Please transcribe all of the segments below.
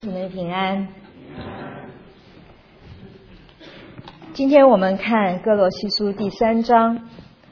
姊妹平安。今天我们看哥罗西书第3章。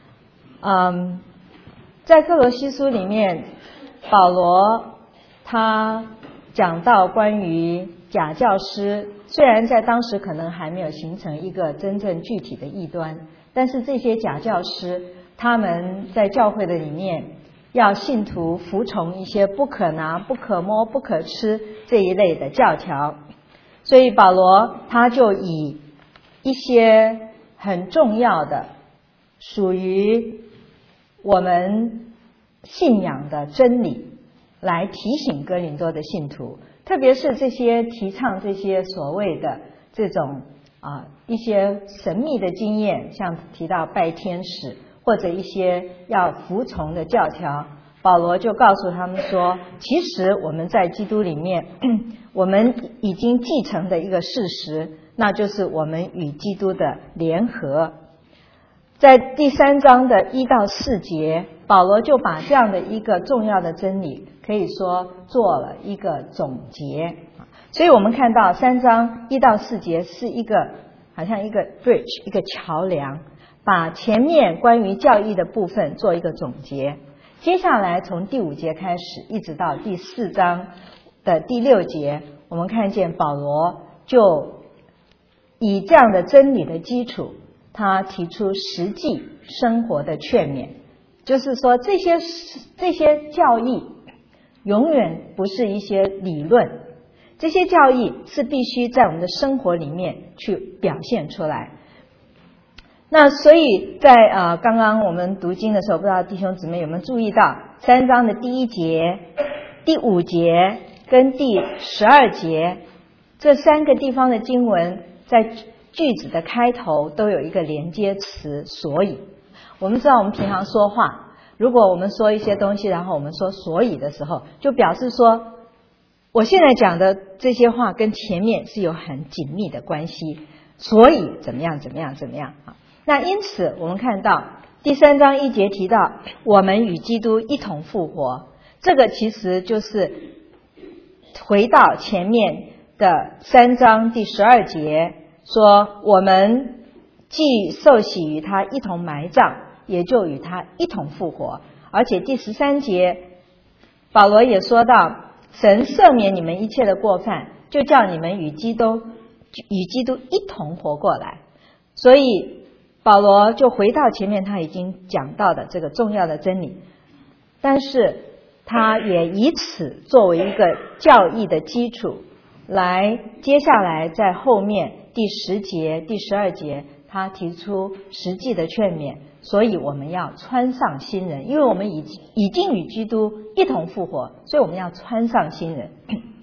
在哥罗西书里面，保罗他讲到关于假教师，虽然在当时可能还没有形成一个真正具体的异端，但是这些假教师他们在教会的里面要信徒服从一些不可拿、不可摸、不可吃这一类的教条，所以保罗他就以一些很重要的属于我们信仰的真理来提醒哥林多的信徒，特别是这些提倡这些所谓的这种一些神秘的经验，像提到拜天使或者一些要服从的教条，保罗就告诉他们说，其实我们在基督里面我们已经继承的一个事实，那就是我们与基督的联合。在第3章的1到4节，保罗就把这样的一个重要的真理可以说做了一个总结。所以我们看到3章1到4节是一个好像一个 bridge， 一个桥梁，把前面关于教义的部分做一个总结。接下来从第5节开始一直到第4章的第6节，我们看见保罗就以这样的真理的基础，他提出实际生活的劝勉，就是说这些教义永远不是一些理论，这些教义是必须在我们的生活里面去表现出来。那所以在刚刚我们读经的时候，不知道弟兄姊妹有没有注意到3章的第1节、第5节跟第12节这3个地方的经文，在句子的开头都有一个连接词所以。我们知道我们平常说话，如果我们说一些东西，然后我们说所以的时候，就表示说我现在讲的这些话跟前面是有很紧密的关系，所以怎么样怎么样怎么样。那因此我们看到第3章1节提到我们与基督一同复活，这个其实就是回到前面的3章第12节，说我们既受洗与他一同埋葬，也就与他一同复活。而且第13节保罗也说到，神赦免你们一切的过犯，就叫你们与基督一同活过来。所以保罗就回到前面他已经讲到的这个重要的真理，但是他也以此作为一个教义的基础，来接下来在后面第10节、第12节他提出实际的劝勉，所以我们要穿上新人，因为我们已经与基督一同复活，所以我们要穿上新人。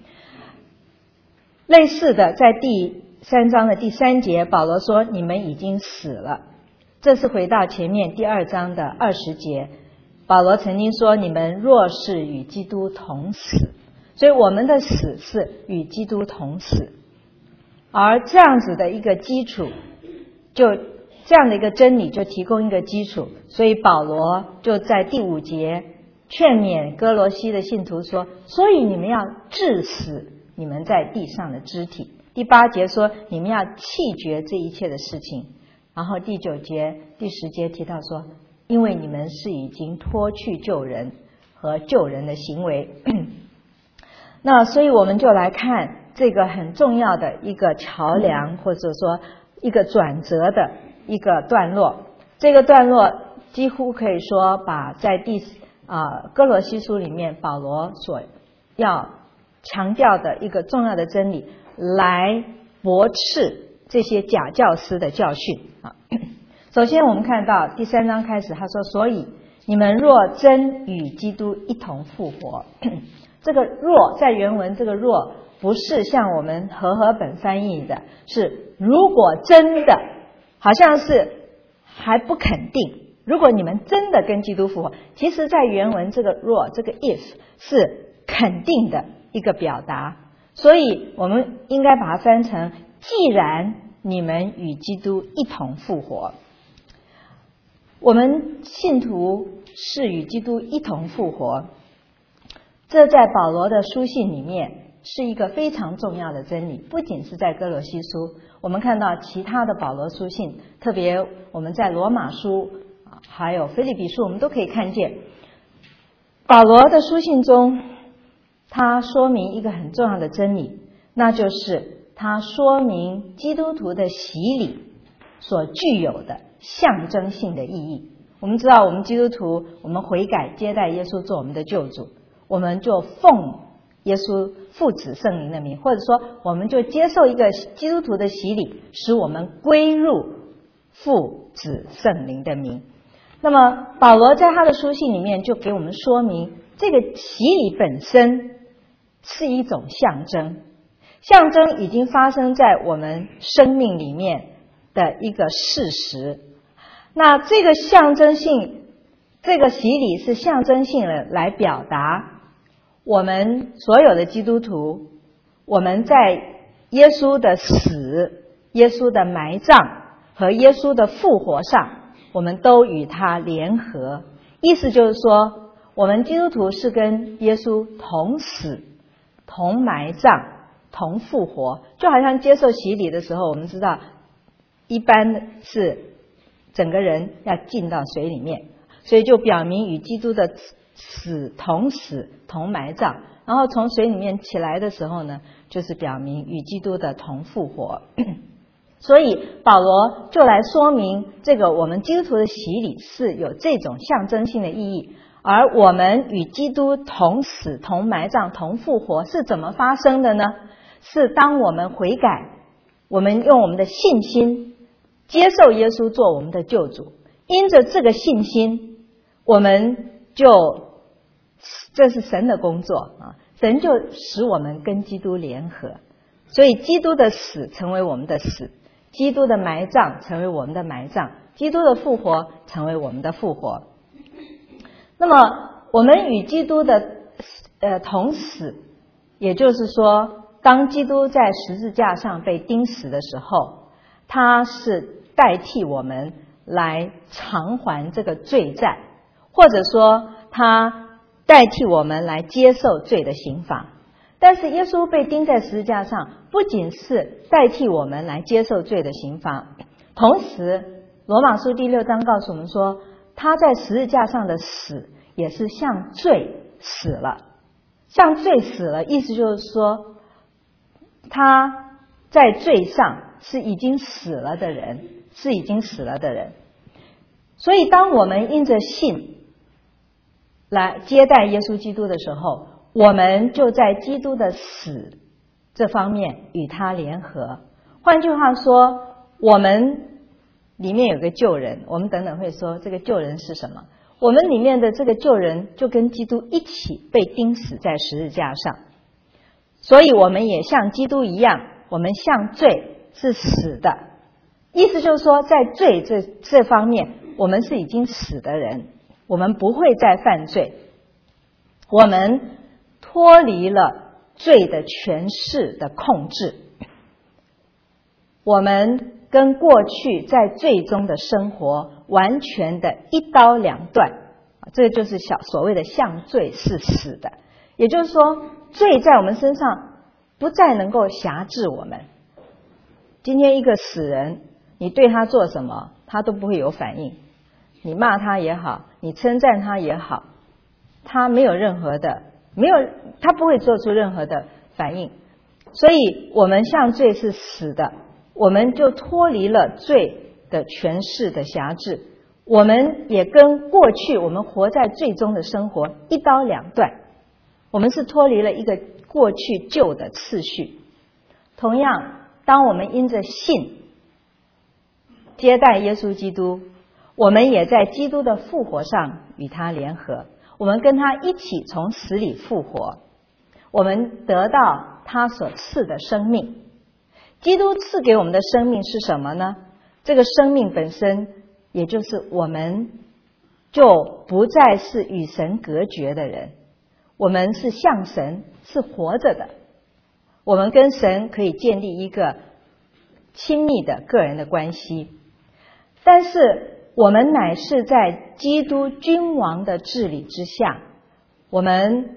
类似的，在第3章的第3节，保罗说你们已经死了，这是回到前面第2章的20节，保罗曾经说你们若是与基督同死，所以我们的死是与基督同死。而这样子的一个基础，就这样的一个真理就提供一个基础，所以保罗就在第5节劝勉哥罗西的信徒说，所以你们要治死你们在地上的肢体。第8节说你们要弃绝这一切的事情。然后第9节、第10节提到说，因为你们是已经脱去旧人和旧人的行为。那所以我们就来看这个很重要的一个桥梁，或者说一个转折的一个段落。这个段落几乎可以说把在哥罗西书里面保罗所要强调的一个重要的真理来驳斥这些假教师的教训。首先我们看到第3章开始，他说所以你们若真与基督一同复活。这个若在原文，这个若不是像我们和合本翻译的是如果真的，好像是还不肯定，如果你们真的跟基督复活，其实在原文这个若，这个 if 是肯定的一个表达，所以我们应该把它翻成既然你们与基督一同复活。我们信徒是与基督一同复活，这在保罗的书信里面是一个非常重要的真理，不仅是在哥罗西书，我们看到其他的保罗书信，特别我们在罗马书还有腓立比书，我们都可以看见保罗的书信中，他说明一个很重要的真理，那就是他说明基督徒的洗礼所具有的象征性的意义。我们知道，我们基督徒，我们悔改接待耶稣做我们的救主，我们就奉耶稣父子圣灵的名，或者说我们就接受一个基督徒的洗礼，使我们归入父子圣灵的名。那么保罗在他的书信里面就给我们说明，这个洗礼本身是一种象征，象征已经发生在我们生命里面的一个事实。那这个象征性，这个洗礼是象征性的来表达我们所有的基督徒，我们在耶稣的死、耶稣的埋葬和耶稣的复活上，我们都与他联合。意思就是说，我们基督徒是跟耶稣同死、同埋葬、同复活。就好像接受洗礼的时候，我们知道一般是整个人要浸到水里面，所以就表明与基督的死同埋葬，然后从水里面起来的时候呢，就是表明与基督的同复活。所以保罗就来说明这个我们基督徒的洗礼是有这种象征性的意义，而我们与基督同死、同埋葬、同复活是怎么发生的呢？是当我们悔改，我们用我们的信心接受耶稣做我们的救主，因着这个信心，我们就这是神的工作啊，神就使我们跟基督联合，所以基督的死成为我们的死，基督的埋葬成为我们的埋葬，基督的复活成为我们的复活。那么我们与基督的同死，也就是说，当基督在十字架上被钉死的时候，他是代替我们来偿还这个罪债，或者说他代替我们来接受罪的刑罚。但是耶稣被钉在十字架上，不仅是代替我们来接受罪的刑罚，同时罗马书第6章告诉我们说，他在十字架上的死也是向罪死了。向罪死了，意思就是说他在罪上是已经死了的人，是已经死了的人。所以当我们因着信来接待耶稣基督的时候，我们就在基督的死这方面与他联合。换句话说，我们里面有个旧人，我们等等会说这个旧人是什么。我们里面的这个旧人就跟基督一起被钉死在十字架上，所以我们也像基督一样，我们向罪是死的。意思就是说，在罪这方面，我们是已经死的人，我们不会再犯罪，我们脱离了罪的权势的控制，我们跟过去在罪中的生活完全的一刀两断，这就是所谓的向罪是死的。也就是说，罪在我们身上不再能够辖制我们。今天一个死人，你对他做什么，他都不会有反应。你骂他也好，你称赞他也好，他没有任何的，他不会做出任何的反应。所以我们向罪是死的，我们就脱离了罪的权势的辖制，我们也跟过去我们活在罪中的生活一刀两断，我们是脱离了一个过去旧的次序。同样，当我们因着信接待耶稣基督，我们也在基督的复活上与他联合，我们跟他一起从死里复活，我们得到他所赐的生命。基督赐给我们的生命是什么呢？这个生命本身，也就是我们就不再是与神隔绝的人，我们是向神，是活着的，我们跟神可以建立一个亲密的个人的关系。但是我们乃是在基督君王的治理之下，我们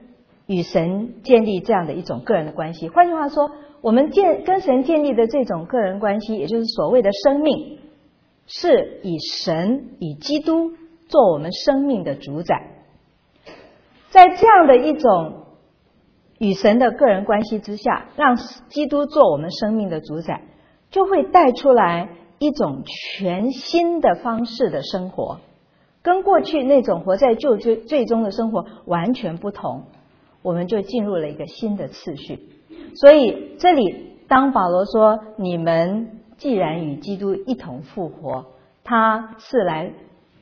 与神建立这样的一种个人的关系。换句话说，我们跟神建立的这种个人关系，也就是所谓的生命，是以神以基督做我们生命的主宰。在这样的一种与神的个人关系之下，让基督做我们生命的主宰，就会带出来一种全新的方式的生活，跟过去那种活在旧罪中的生活完全不同。我们就进入了一个新的次序。所以这里当保罗说你们既然与基督一同复活，他是来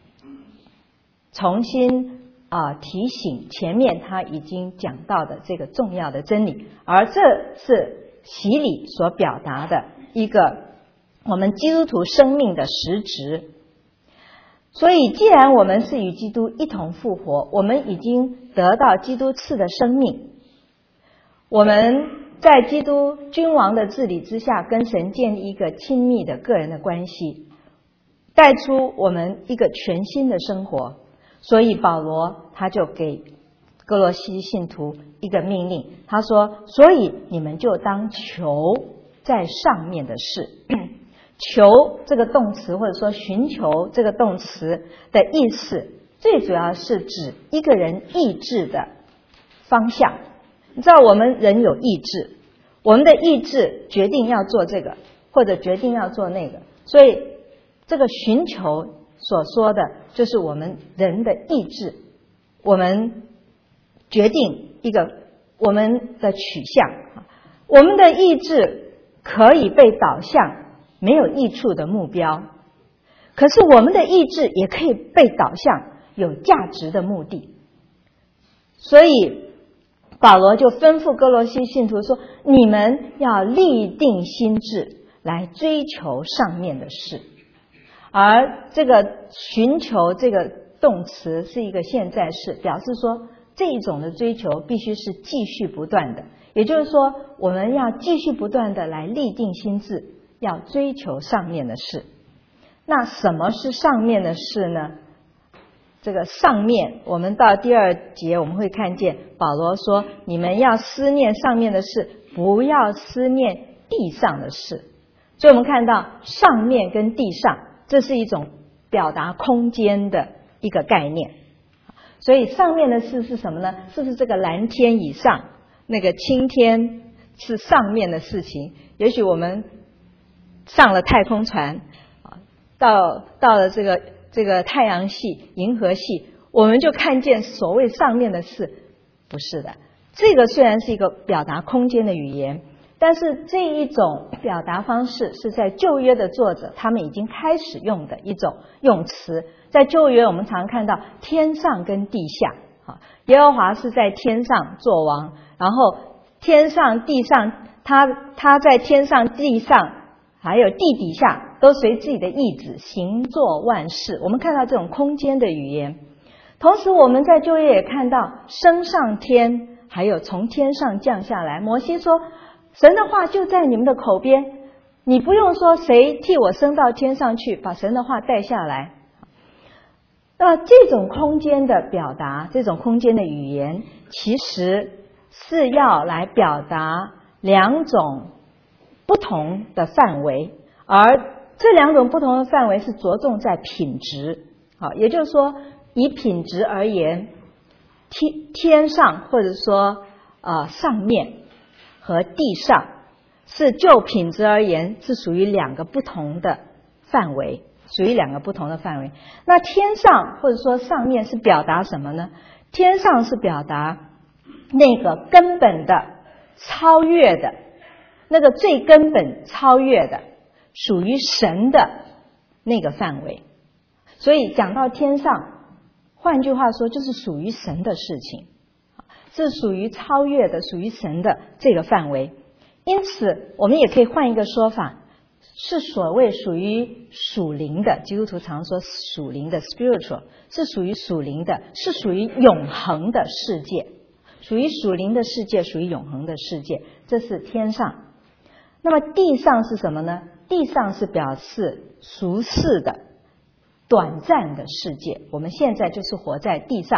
重新提醒前面他已经讲到的这个重要的真理，而这是洗礼所表达的一个我们基督徒生命的实质。所以既然我们是与基督一同复活，我们已经得到基督赐的生命，我们在基督君王的治理之下，跟神建立一个亲密的个人的关系，带出我们一个全新的生活。所以保罗他就给哥罗西信徒一个命令，他说所以你们就当求在上面的事。求这个动词或者说寻求这个动词的意思，最主要是指一个人意志的方向。你知道我们人有意志，我们的意志决定要做这个或者决定要做那个，所以这个寻求所说的就是我们人的意志，我们决定一个我们的取向。我们的意志可以被导向没有益处的目标，可是我们的意志也可以被导向有价值的目的。所以保罗就吩咐哥罗西信徒说，你们要立定心志来追求上面的事。而这个寻求这个动词是一个现在式，表示说这一种的追求必须是继续不断的，也就是说我们要继续不断的来立定心志，要追求上面的事。那什么是上面的事呢？这个上面我们到第2节我们会看见保罗说，你们要思念上面的事，不要思念地上的事。所以我们看到上面跟地上，这是一种表达空间的一个概念。所以上面的事是什么呢？是不是这个蓝天以上，那个青天是上面的事情？也许我们上了太空船，到了这个太阳系、银河系，我们就看见所谓上面的事。不是的，这个虽然是一个表达空间的语言，但是这一种表达方式是在旧约的作者他们已经开始用的一种用词。在旧约我们常看到天上跟地下，耶和华是在天上作王，然后天上地上，他在天上地上还有地底下都随自己的意志行作万事。我们看到这种空间的语言。同时我们在旧约也看到升上天，还有从天上降下来。摩西说神的话就在你们的口边，你不用说谁替我升到天上去把神的话带下来。那这种空间的表达，这种空间的语言，其实是要来表达2种不同的范围，而这2种不同的范围是着重在品质。也就是说以品质而言，天上或者说上面和地上是就品质而言是属于2个不同的范围，那天上或者说上面是表达什么呢？天上是表达那个根本的超越的，那个最根本超越的属于神的那个范围。所以讲到天上，换句话说就是属于神的事情，是属于超越的，属于神的这个范围。因此我们也可以换一个说法，是所谓属于属灵的，基督徒常说属灵的 spiritual， 是属于属灵的，是属于永恒的世界，属于属灵的世界，属于永恒的世界，这是天上。那么地上是什么呢？地上是表示俗世的短暂的世界，我们现在就是活在地上，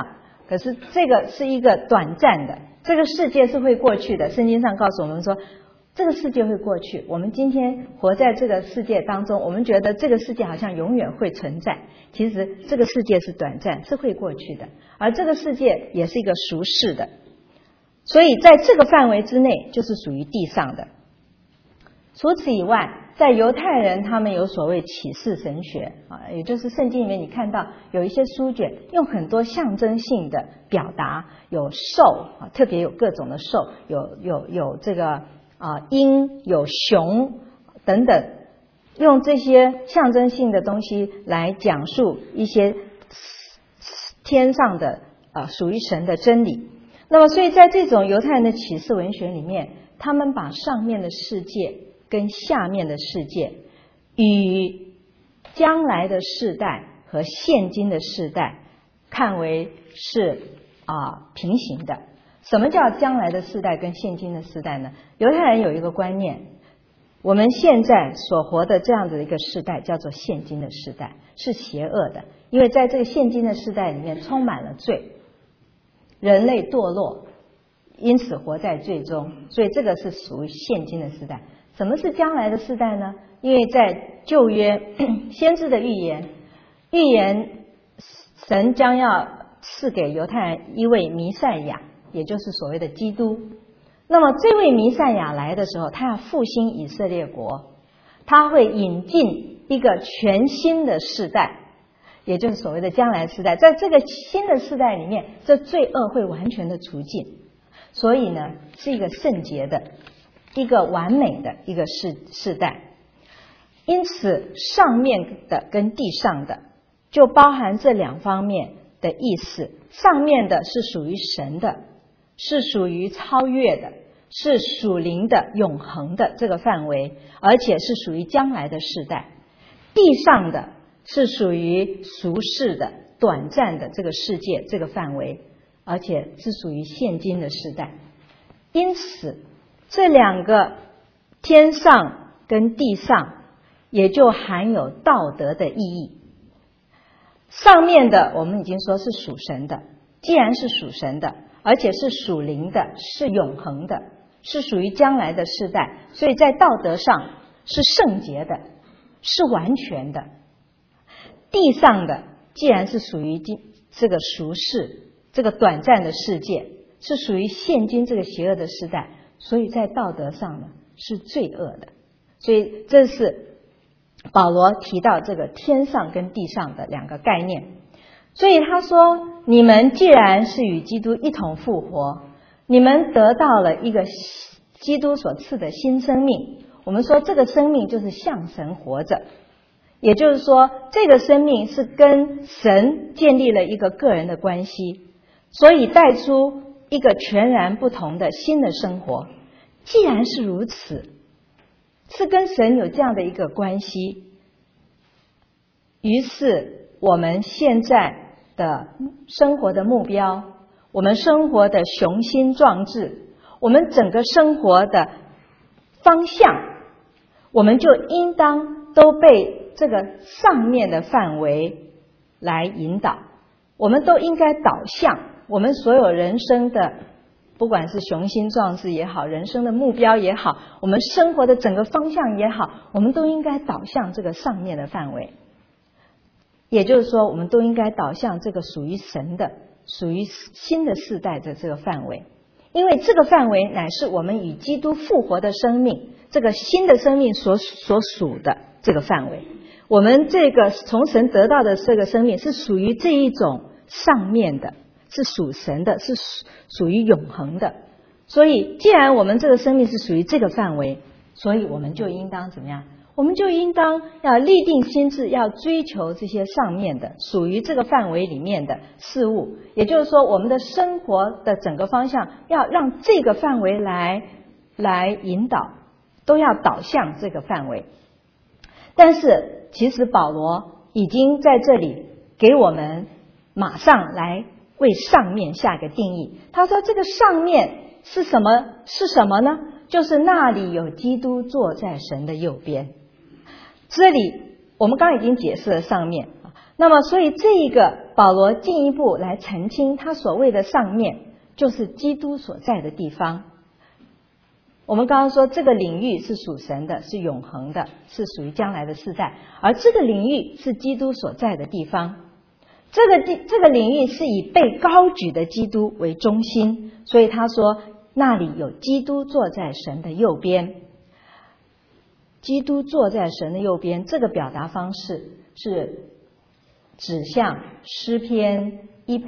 可是这个是一个短暂的，这个世界是会过去的。圣经上告诉我们说，这个世界会过去。我们今天活在这个世界当中，我们觉得这个世界好像永远会存在，其实这个世界是短暂，是会过去的。而这个世界也是一个俗世的，所以在这个范围之内就是属于地上的。除此以外，在犹太人他们有所谓启示神学也就是圣经里面你看到有一些书卷用很多象征性的表达，有兽特别有各种的兽，有这个鹰，有熊等等，用这些象征性的东西来讲述一些天上的属于神的真理。那么所以在这种犹太人的启示文学里面，他们把上面的世界跟下面的世界与将来的世代和现今的世代看为是平行的。什么叫将来的世代跟现今的世代呢？犹太人有一个观念，我们现在所活的这样的一个世代叫做现今的世代，是邪恶的，因为在这个现今的世代里面充满了罪，人类堕落，因此活在罪中，所以这个是属于现今的世代。什么是将来的世代呢？因为在旧约先知的预言神将要赐给犹太人一位弥赛亚，也就是所谓的基督。那么这位弥赛亚来的时候，他要复兴以色列国，他会引进一个全新的世代，也就是所谓的将来世代。在这个新的世代里面，这罪恶会完全的除尽，所以呢是一个圣洁的，一个完美的一个世代。因此上面的跟地上的就包含这两方面的意思。上面的是属于神的，是属于超越的，是属灵的永恒的这个范围，而且是属于将来的世代。地上的是属于俗世的短暂的这个世界这个范围，而且是属于现今的世代。因此这两个天上跟地上也就含有道德的意义。上面的我们已经说是属神的，既然是属神的，而且是属灵的，是永恒的，是属于将来的世代，所以在道德上是圣洁的，是完全的。地上的既然是属于这个俗世，这个短暂的世界，是属于现今这个邪恶的时代，所以在道德上呢是罪恶的。所以这是保罗提到这个天上跟地上的两个概念。所以他说，你们既然是与基督一同复活，你们得到了一个基督所赐的新生命。我们说这个生命就是向神活着，也就是说这个生命是跟神建立了一个个人的关系，所以带出一个全然不同的新的生活。既然是如此，是跟神有这样的一个关系，于是我们现在的生活的目标，我们生活的雄心壮志，我们整个生活的方向，我们就应当都被这个上面的范围来引导。我们都应该导向我们所有人生的，不管是雄心壮志也好，人生的目标也好，我们生活的整个方向也好，我们都应该导向这个上面的范围。也就是说，我们都应该导向这个属于神的、属于新的世代的这个范围。因为这个范围乃是我们与基督复活的生命，这个新的生命所属的这个范围。我们这个从神得到的这个生命是属于这一种上面的，是属神的，是属于永恒的。所以既然我们这个生命是属于这个范围，所以我们就应当怎么样？我们就应当要立定心志，要追求这些上面的属于这个范围里面的事物。也就是说，我们的生活的整个方向要让这个范围来引导，都要导向这个范围。但是其实保罗已经在这里给我们马上来为上面下个定义。他说这个上面是什么呢？就是那里有基督坐在神的右边。这里我们刚刚已经解释了上面， 那么所以这一个保罗进一步来澄清，他所谓的上面就是基督所在的地方。我们刚刚说这个领域是属神的，是永恒的，是属于将来的世代，而这个领域是基督所在的地方。这个领域是以被高举的基督为中心，所以他说那里有基督坐在神的右边。基督坐在神的右边，这个表达方式是指向诗篇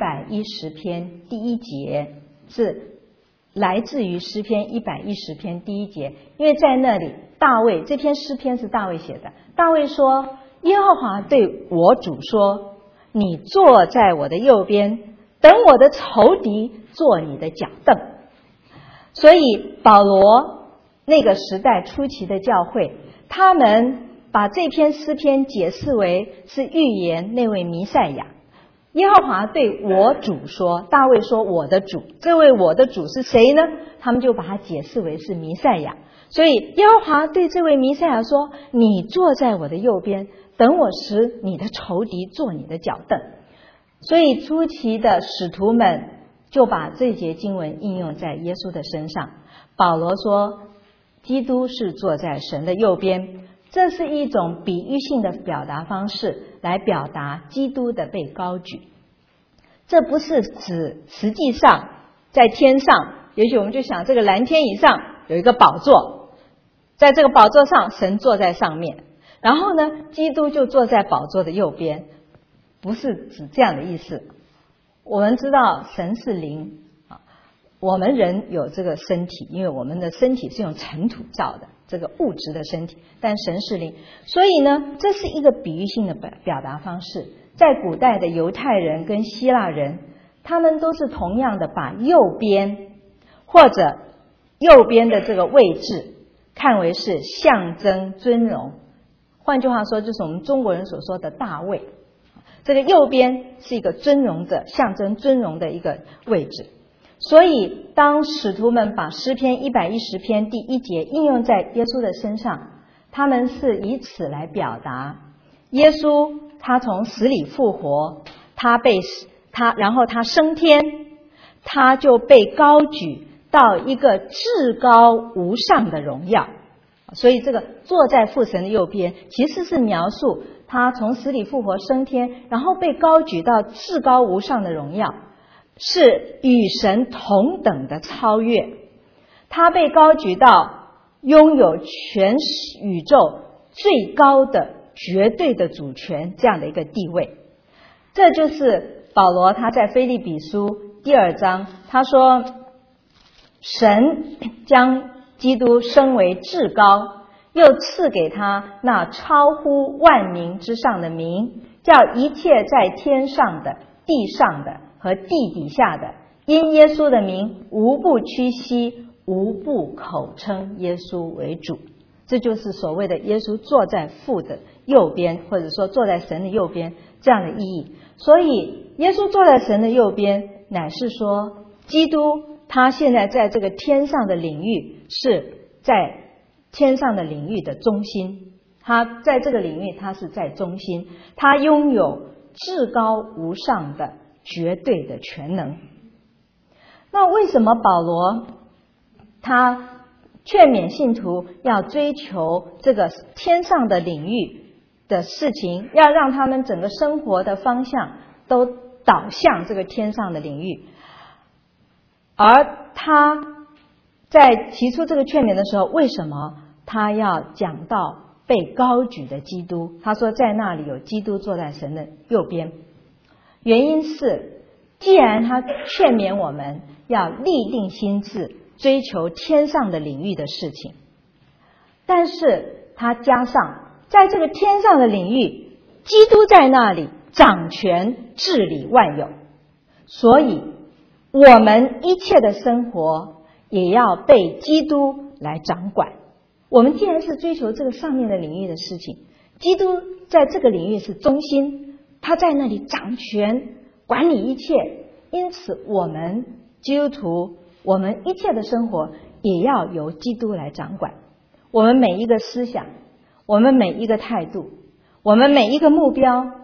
110篇第1节，是来自于诗篇110篇第1节。因为在那里大卫，这篇诗篇是大卫写的，大卫说耶和华对我主说，你坐在我的右边，等我的仇敌坐你的脚凳。所以保罗那个时代初期的教会，他们把这篇诗篇解释为是预言那位弥赛亚。耶和华对我主说，大卫说我的主，这位我的主是谁呢？他们就把它解释为是弥赛亚。所以耶和华对这位弥赛亚说，你坐在我的右边，等我使你的仇敌坐你的脚凳。所以初期的使徒们就把这节经文应用在耶稣的身上。保罗说基督是坐在神的右边，这是一种比喻性的表达方式，来表达基督的被高举。这不是指实际上在天上，也许我们就想这个蓝天以上有一个宝座，在这个宝座上神坐在上面，然后呢基督就坐在宝座的右边，不是指这样的意思。我们知道神是灵，我们人有这个身体，因为我们的身体是用尘土造的，这个物质的身体，但神是灵。所以呢这是一个比喻性的表达方式。在古代的犹太人跟希腊人，他们都是同样的把右边或者右边的这个位置看为是象征尊荣，换句话说就是我们中国人所说的大位。这个右边是一个尊荣的，象征尊荣的一个位置。所以当使徒们把诗篇110篇第1节应用在耶稣的身上，他们是以此来表达耶稣他从死里复活，然后他升天，他就被高举到一个至高无上的荣耀。所以这个坐在父神的右边其实是描述他从死里复活升天，然后被高举到至高无上的荣耀，是与神同等的超越。他被高举到拥有全宇宙最高的绝对的主权这样的一个地位。这就是保罗他在腓立比书第2章，他说神将基督升为至高，又赐给他那超乎万民之上的名，叫一切在天上的、地上的和地底下的，因耶稣的名无不屈膝，无不口称耶稣为主。这就是所谓的耶稣坐在父的右边，或者说坐在神的右边这样的意义。所以耶稣坐在神的右边，乃是说基督他现在在这个天上的领域，是在天上的领域的中心，他在这个领域他是在中心，他拥有至高无上的绝对的全能。那为什么保罗他劝勉信徒要追求这个天上的领域的事情，要让他们整个生活的方向都导向这个天上的领域？而他在提出这个劝勉的时候，为什么他要讲到被高举的基督？他说在那里有基督坐在神的右边。原因是既然他劝勉我们要立定心志追求天上的领域的事情，但是他加上在这个天上的领域，基督在那里掌权治理万有，所以我们一切的生活也要被基督来掌管。我们既然是追求这个上面的领域的事情，基督在这个领域是中心，他在那里掌权管理一切，因此我们基督徒，我们一切的生活也要由基督来掌管。我们每一个思想，我们每一个态度，我们每一个目标，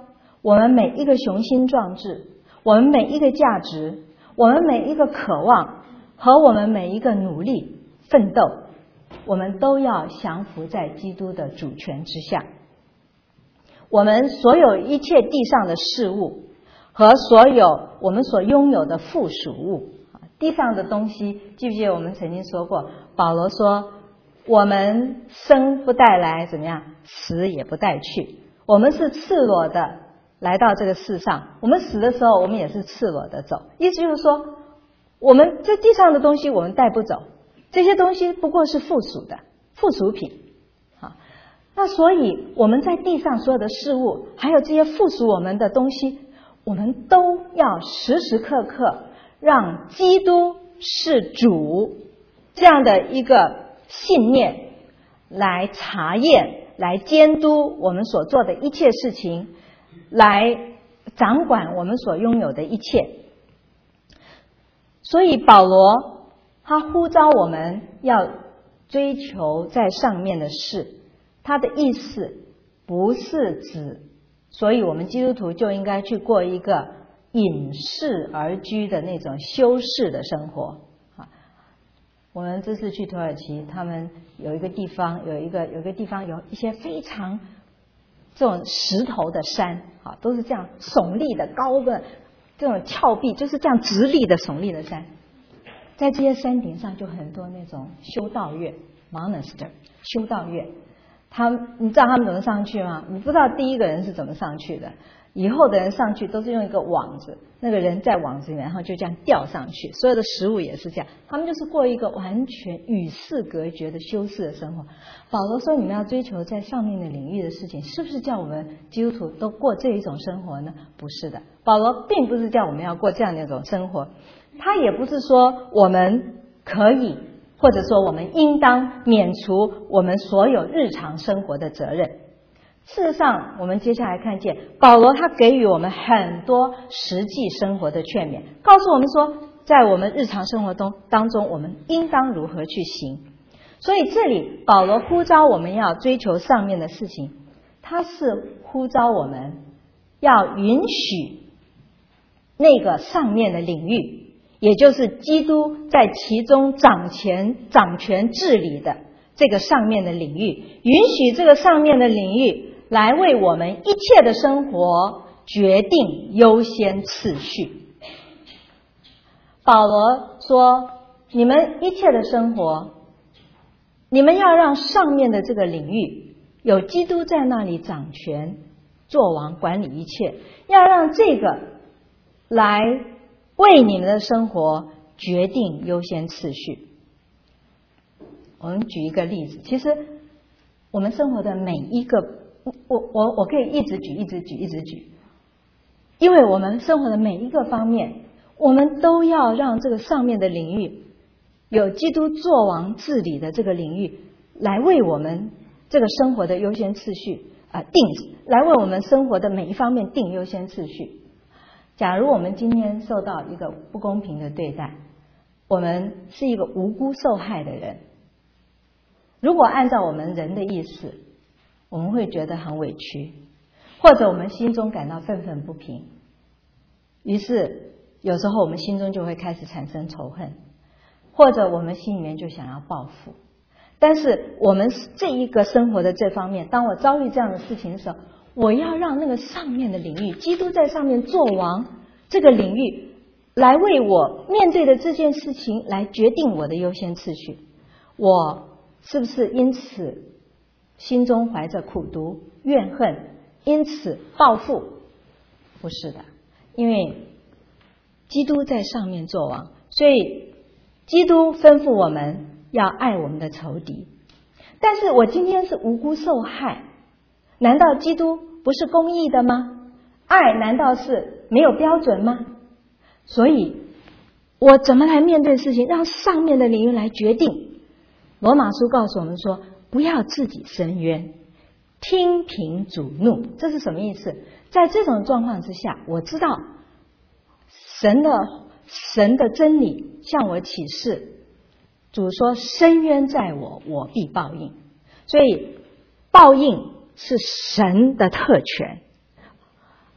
我们每一个雄心壮志，我们每一个价值，我们每一个渴望和我们每一个努力奋斗，我们都要降服在基督的主权之下。我们所有一切地上的事物和所有我们所拥有的附属物，地上的东西，记不记得我们曾经说过，保罗说我们生不带来怎么样，死也不带去，我们是赤裸的来到这个世上，我们死的时候我们也是赤裸的走，意思就是说我们这地上的东西我们带不走，这些东西不过是附属的附属品。那所以我们在地上所有的事物，还有这些附属我们的东西，我们都要时时刻刻让基督是主这样的一个信念来查验，来监督我们所做的一切事情，来掌管我们所拥有的一切。所以保罗他呼召我们要追求在上面的事，他的意思不是指，所以我们基督徒就应该去过一个隐士而居的那种修士的生活。我们这次去土耳其，他们有一个地方有一些非常这种石头的山，都是这样耸立的高的这种峭壁，就是这样直立的耸立的山。在这些山顶上就很多那种修道院 monastery 修道院，你知道他们怎么上去吗？你不知道第一个人是怎么上去的，以后的人上去都是用一个网子，那个人在网子里面，然后就这样吊上去，所有的食物也是这样，他们就是过一个完全与世隔绝的修士的生活。保罗说你们要追求在上面的领域的事情，是不是叫我们基督徒都过这一种生活呢？不是的，保罗并不是叫我们要过这样的一种生活，他也不是说我们可以或者说我们应当免除我们所有日常生活的责任。事实上我们接下来看见保罗他给予我们很多实际生活的劝勉，告诉我们说在我们日常生活当中我们应当如何去行。所以这里保罗呼召我们要追求上面的事情，他是呼召我们要允许那个上面的领域，也就是基督在其中掌权治理的这个上面的领域，允许这个上面的领域来为我们一切的生活决定优先次序。保罗说你们一切的生活，你们要让上面的这个领域有基督在那里掌权作王管理一切，要让这个来为你们的生活决定优先次序。我们举一个例子，其实我们生活的每一个，我可以一直举，因为我们生活的每一个方面，我们都要让这个上面的领域有基督作王治理的这个领域来为我们这个生活的优先次序来为我们生活的每一方面定优先次序。假如我们今天受到一个不公平的对待，我们是一个无辜受害的人，如果按照我们人的意思，我们会觉得很委屈，或者我们心中感到愤愤不平，于是有时候我们心中就会开始产生仇恨，或者我们心里面就想要报复。但是我们这一个生活的这方面，当我遭遇这样的事情的时候，我要让那个上面的领域，基督在上面作王这个领域来为我面对的这件事情来决定我的优先次序。我是不是因此心中怀着苦毒怨恨，因此报复？不是的，因为基督在上面作王，所以基督吩咐我们要爱我们的仇敌。但是我今天是无辜受害，难道基督不是公义的吗？爱难道是没有标准吗？所以我怎么来面对事情，让上面的领域来决定。罗马书告诉我们说，不要自己伸冤，听凭主怒。这是什么意思？在这种状况之下，我知道神的真理向我启示，主说伸冤在我，我必报应。所以报应是神的特权，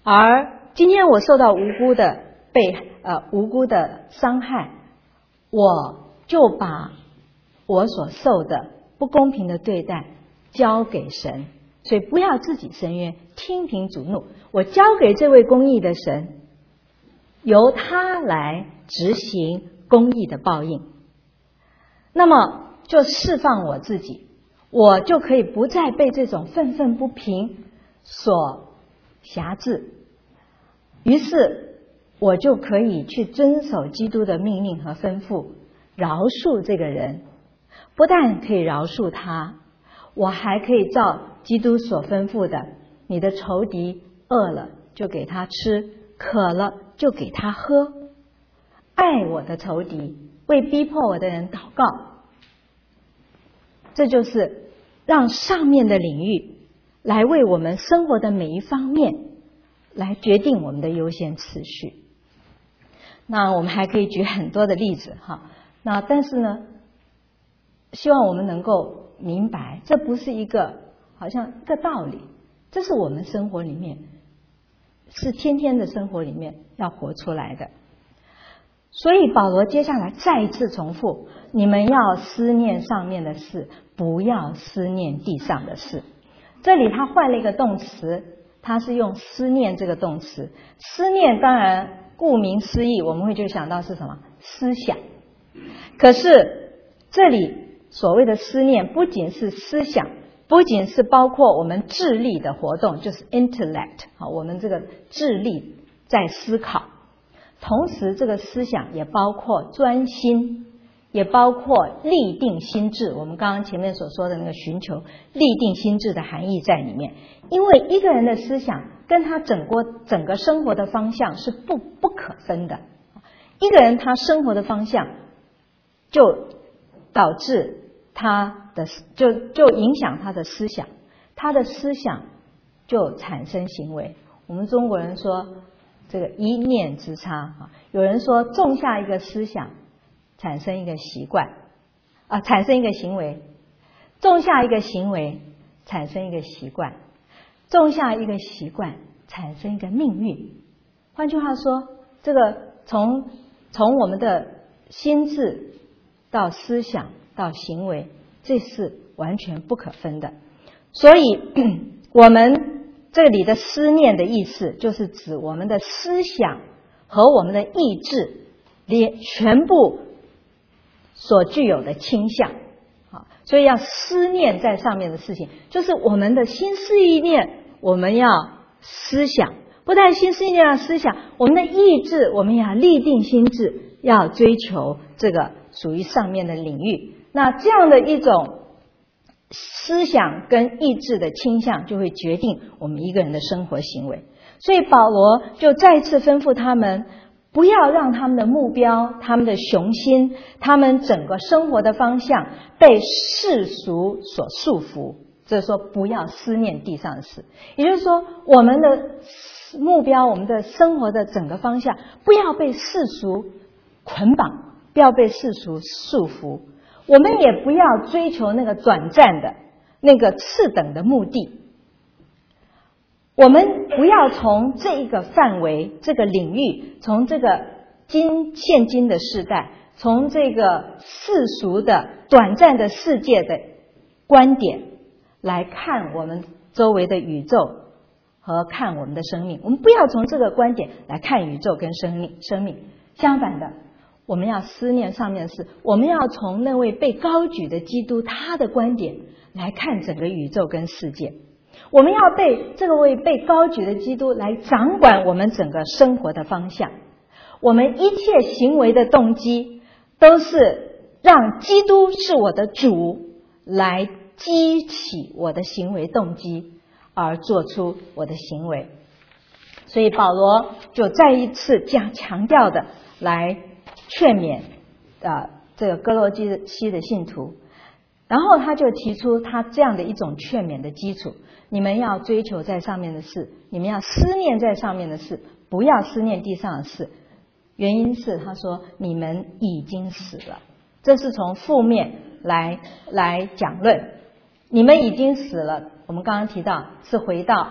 而今天我受到无辜的伤害，我就把我所受的不公平的对待交给神，所以不要自己伸冤，听凭主怒，我交给这位公义的神，由他来执行公义的报应。那么就释放我自己，我就可以不再被这种愤愤不平所辖制，于是我就可以去遵守基督的命令和吩咐，饶恕这个人。不但可以饶恕他，我还可以照基督所吩咐的，你的仇敌饿了就给他吃，渴了就给他喝，爱我的仇敌，为逼迫我的人祷告。这就是让上面的领域来为我们生活的每一方面来决定我们的优先次序。那我们还可以举很多的例子哈。那但是呢，希望我们能够明白，这不是一个好像一个道理，这是我们生活里面，是天天的生活里面要活出来的。所以保罗接下来再一次重复，你们要思念上面的事，不要思念地上的事。这里他换了一个动词，他是用思念这个动词。思念当然顾名思义，我们会就想到是什么？思想。可是这里所谓的思念不仅是思想，不仅是包括我们智力的活动，就是 intellect， 我们这个智力在思考，同时这个思想也包括专心，也包括立定心智，我们刚刚前面所说的那个寻求立定心智的含义在里面。因为一个人的思想跟他整个生活的方向是不可分的，一个人他生活的方向就导致他的就影响他的思想，他的思想就产生行为。我们中国人说这个一念之差，有人说种下一个思想产生一个习惯产生一个行为，种下一个行为产生一个习惯，种下一个习惯产生一个命运。换句话说，这个从我们的心智到思想到行为，这是完全不可分的。所以我们这里的思念的意思，就是指我们的思想和我们的意志全部所具有的倾向。所以要思念在上面的事情，就是我们的心思意念，我们要思想，不但心思意念要思想，我们的意志我们也要立定心智，要追求这个属于上面的领域。那这样的一种思想跟意志的倾向，就会决定我们一个人的生活行为。所以保罗就再次吩咐他们，不要让他们的目标、他们的雄心、他们整个生活的方向被世俗所束缚。这是说不要思念地上的事，也就是说我们的目标、我们的生活的整个方向不要被世俗捆绑，不要被世俗束缚。我们也不要追求那个短暂的那个次等的目的，我们不要从这个范围、这个领域，从这个现今的世代，从这个世俗的短暂的世界的观点来看我们周围的宇宙和看我们的生命。我们不要从这个观点来看宇宙跟生命，相反的，我们要思念上面的事，我们要从那位被高举的基督他的观点来看整个宇宙跟世界。我们要被这个位被高举的基督来掌管我们整个生活的方向。我们一切行为的动机都是让基督是我的主来激起我的行为动机，而做出我的行为。所以保罗就再一次强调的来劝勉这个哥罗西的信徒，然后他就提出他这样的一种劝勉的基础：你们要追求在上面的事，你们要思念在上面的事，不要思念地上的事。原因是他说你们已经死了，这是从负面来讲论。你们已经死了，我们刚刚提到是回到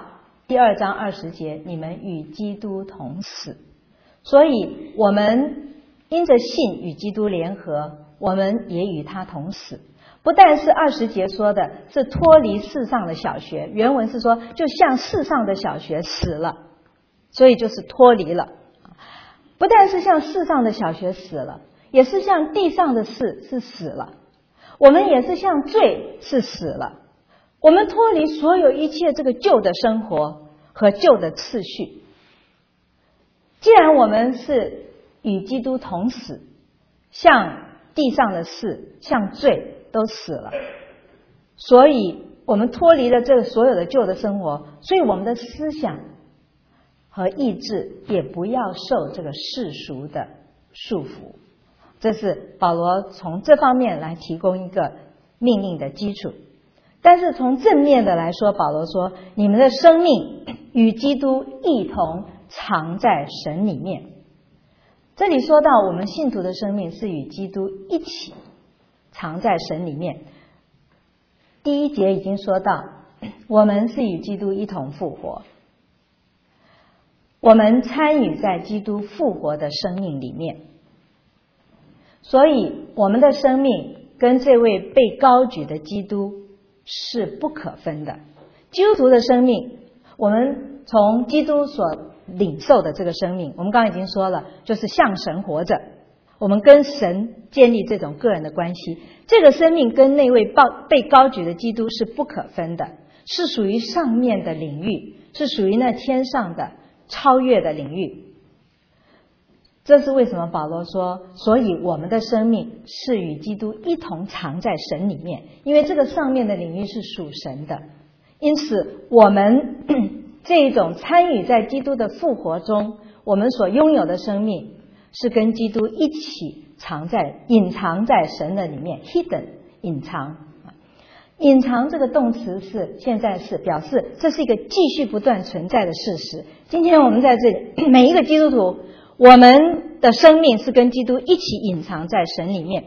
第2章20节，你们与基督同死。所以我们因着信与基督联合，我们也与他同死。不但是20节说的是脱离世上的小学，原文是说就像世上的小学死了，所以就是脱离了。不但是像世上的小学死了，也是像地上的事是死了，我们也是像罪是死了。我们脱离所有一切这个旧的生活和旧的次序。既然我们是与基督同死，像地上的事像罪都死了，所以我们脱离了这个所有的旧的生活，所以我们的思想和意志也不要受这个世俗的束缚。这是保罗从这方面来提供一个命令的基础。但是从正面的来说，保罗说你们的生命与基督一同藏在神里面。这里说到我们信徒的生命是与基督一起藏在神里面。第1节已经说到我们是与基督一同复活，我们参与在基督复活的生命里面，所以我们的生命跟这位被高举的基督是不可分的。基督徒的生命，我们从基督所领受的这个生命，我们刚刚已经说了，就是向神活着，我们跟神建立这种个人的关系。这个生命跟那位被高举的基督是不可分的，是属于上面的领域，是属于那天上的超越的领域。这是为什么保罗说，所以我们的生命是与基督一同藏在神里面，因为这个上面的领域是属神的。因此我们这一种参与在基督的复活中，我们所拥有的生命是跟基督一起隐藏在神的里面 hidden 隐藏。隐藏这个动词是现在是表示这是一个继续不断存在的事实。今天我们在这里每一个基督徒，我们的生命是跟基督一起隐藏在神里面。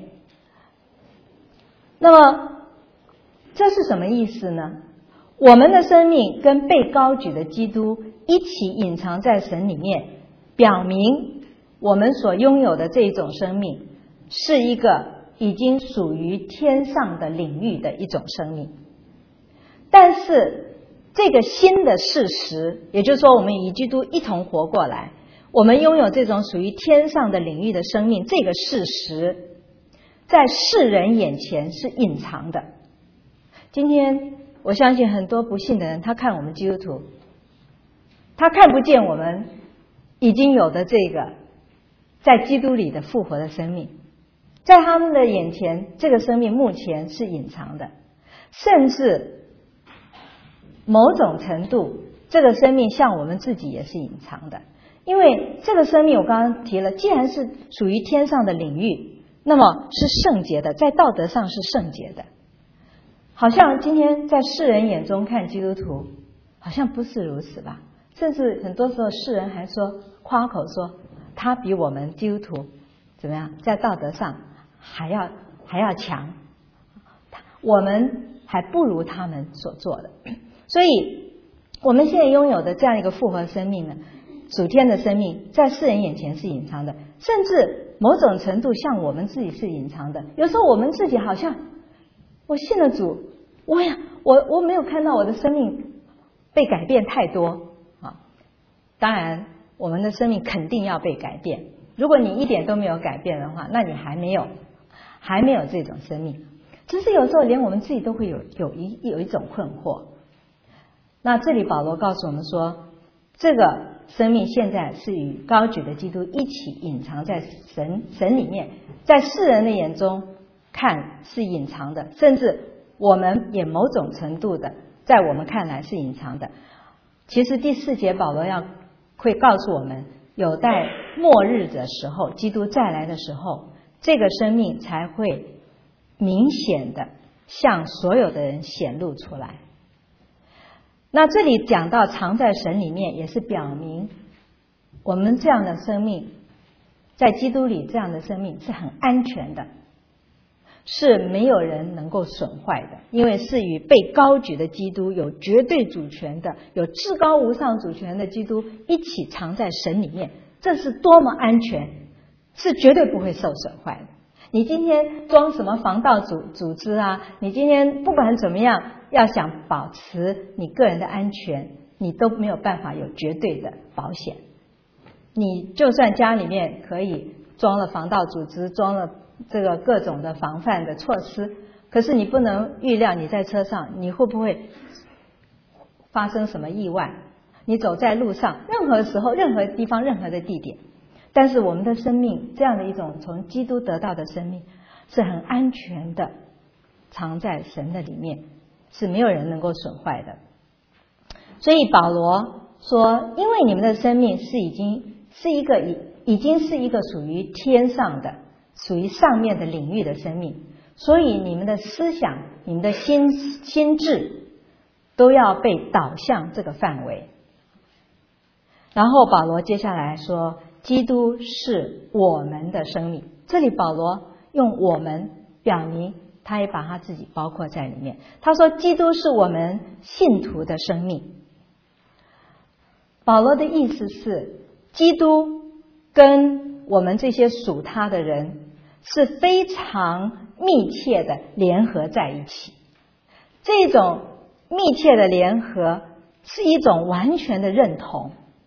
那么这是什么意思呢？我们的生命跟被高举的基督一起隐藏在神里面，表明我们所拥有的这一种生命是一个已经属于天上的领域的一种生命。但是这个新的事实，也就是说我们与基督一同活过来，我们拥有这种属于天上的领域的生命，这个事实在世人眼前是隐藏的。今天我相信很多不信的人，他看我们基督徒，他看不见我们已经有的这个在基督里的复活的生命，在他们的眼前，这个生命目前是隐藏的，甚至某种程度这个生命像我们自己也是隐藏的。因为这个生命我刚刚提了，既然是属于天上的领域，那么是圣洁的，在道德上是圣洁的。好像今天在世人眼中看基督徒好像不是如此吧，甚至很多时候世人还说夸口说他比我们基督徒怎么样，在道德上还要强，我们还不如他们所做的。所以我们现在拥有的这样一个复活生命呢，属天的生命在世人眼前是隐藏的，甚至某种程度像我们自己是隐藏的。有时候我们自己好像我信了主，我没有看到我的生命被改变太多啊。当然我们的生命肯定要被改变，如果你一点都没有改变的话，那你还没有这种生命。只是有时候连我们自己都会有一种困惑。那这里保罗告诉我们说，这个生命现在是与高举的基督一起隐藏在神里面，在世人的眼中看是隐藏的，甚至我们也某种程度的在我们看来是隐藏的。其实第4节保罗会告诉我们，有待末日的时候，基督再来的时候，这个生命才会明显的向所有的人显露出来。那这里讲到藏在神里面，也是表明我们这样的生命在基督里，这样的生命是很安全的。 是没有人能够损坏的，因为是与被高举的基督有绝对主权的、有至高无上主权的基督一起藏在神里面，这是多么安全，是绝对不会受损坏的。你今天装什么防盗组织啊，你今天不管怎么样，要想保持你个人的安全，你都没有办法有绝对的保险。你就算家里面可以装了防盗组织，装了这个各种的防范的措施，可是你不能预料你在车上你会不会发生什么意外，你走在路上，任何时候、任何地方、任何的地点。但是我们的生命，这样的一种从基督得到的生命，是很安全的，藏在神的里面，是没有人能够损坏的。所以保罗说，因为你们的生命已经是一个属于天上的、属于上面的领域的生命，所以你们的思想、你们的心智都要被导向这个范围。然后保罗接下来说，基督是我们的生命。这里保罗用我们表明他也把他自己包括在里面。他说基督是我们信徒的生命。保罗的意思是，基督跟我们这些属他的人是非常密切的联合在一起。这种密切的联合是一种完全的认同，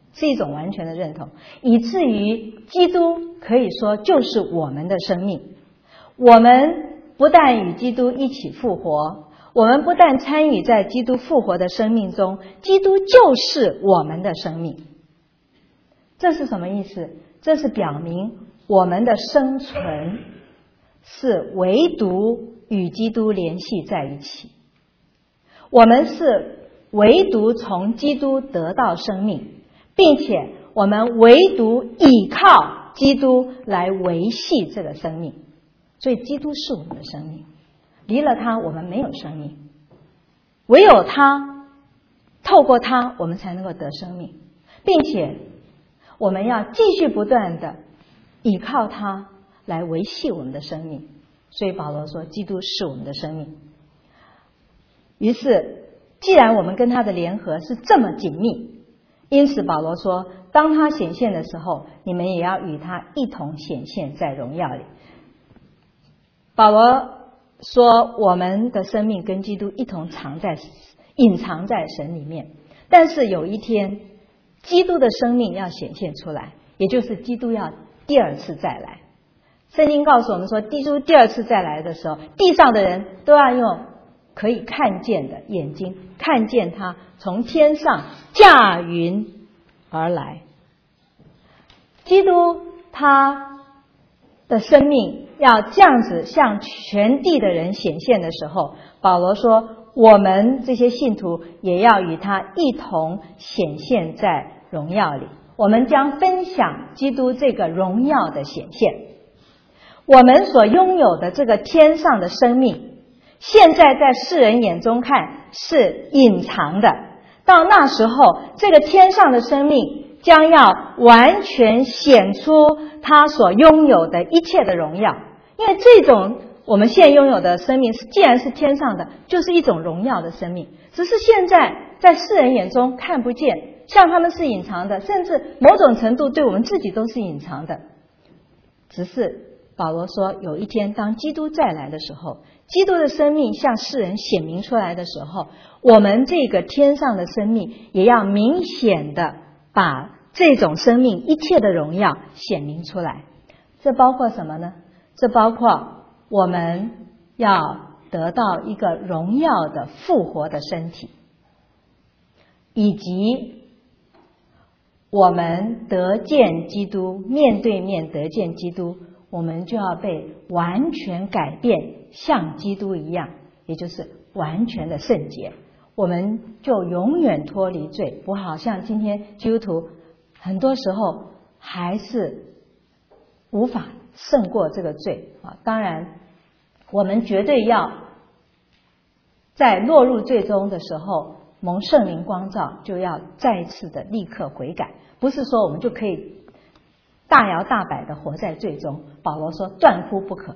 以至于基督可以说就是我们的生命。我们不但与基督一起复活，我们不但参与在基督复活的生命中，基督就是我们的生命。这是什么意思？这是表明我们的生存是唯独与基督联系在一起，我们是唯独从基督得到生命，并且我们唯独倚靠基督来维系这个生命。所以基督是我们的生命，离了他我们没有生命，唯有他，透过他我们才能够得生命，并且我们要继续不断的倚靠他来维系我们的生命。所以保罗说基督是我们的生命。于是既然我们跟他的联合是这么紧密，因此保罗说，当他显现的时候，你们也要与他一同显现在荣耀里。保罗说我们的生命跟基督一同隐藏在神里面，但是有一天基督的生命要显现出来，也就是基督要第二次再来。圣经告诉我们说，基督第二次再来的时候，地上的人都要用可以看见的眼睛看见他从天上驾云而来。基督他的生命要这样子向全地的人显现的时候，保罗说我们这些信徒也要与他一同显现在荣耀里，我们将分享基督这个荣耀的显现。我们所拥有的这个天上的生命，现在在世人眼中看是隐藏的，到那时候这个天上的生命将要完全显出他所拥有的一切的荣耀。因为这种我们现拥有的生命既然是天上的，就是一种荣耀的生命，只是现在在世人眼中看不见，像他们是隐藏的，甚至某种程度对我们自己都是隐藏的。只是保罗说有一天当基督再来的时候，基督的生命向世人显明出来的时候，我们这个天上的生命也要明显的把这种生命一切的荣耀显明出来。这包括什么呢？这包括我们要得到一个荣耀的复活的身体，以及我们得见基督，面对面得见基督，我们就要被完全改变，像基督一样，也就是完全的圣洁，我们就永远脱离罪。不好像今天基督徒很多时候还是无法胜过这个罪啊！当然我们绝对要在落入罪中的时候蒙圣灵光照，就要再一次的立刻悔改，不是说我们就可以大摇大摆的活在罪中。保罗说断乎不可，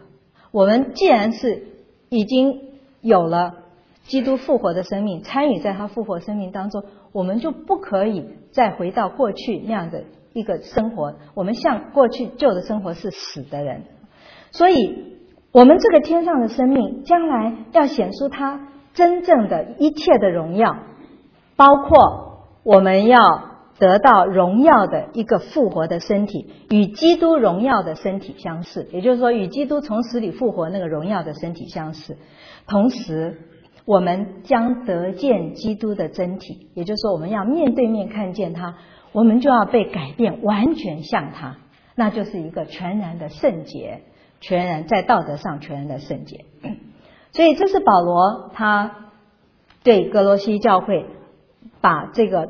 我们既然是已经有了基督复活的生命，参与在他复活生命当中，我们就不可以再回到过去那样的一个生活，我们像过去旧的生活是死的人。所以我们这个天上的生命将来要显出他真正的一切的荣耀，包括我们要得到荣耀的一个复活的身体，与基督荣耀的身体相似，也就是说与基督从死里复活那个荣耀的身体相似。同时我们将得见基督的真体，也就是说我们要面对面看见他，我们就要被改变，完全像他，那就是一个全然的圣洁，全然在道德上全然的圣洁。所以这是保罗他对哥罗西教会把这个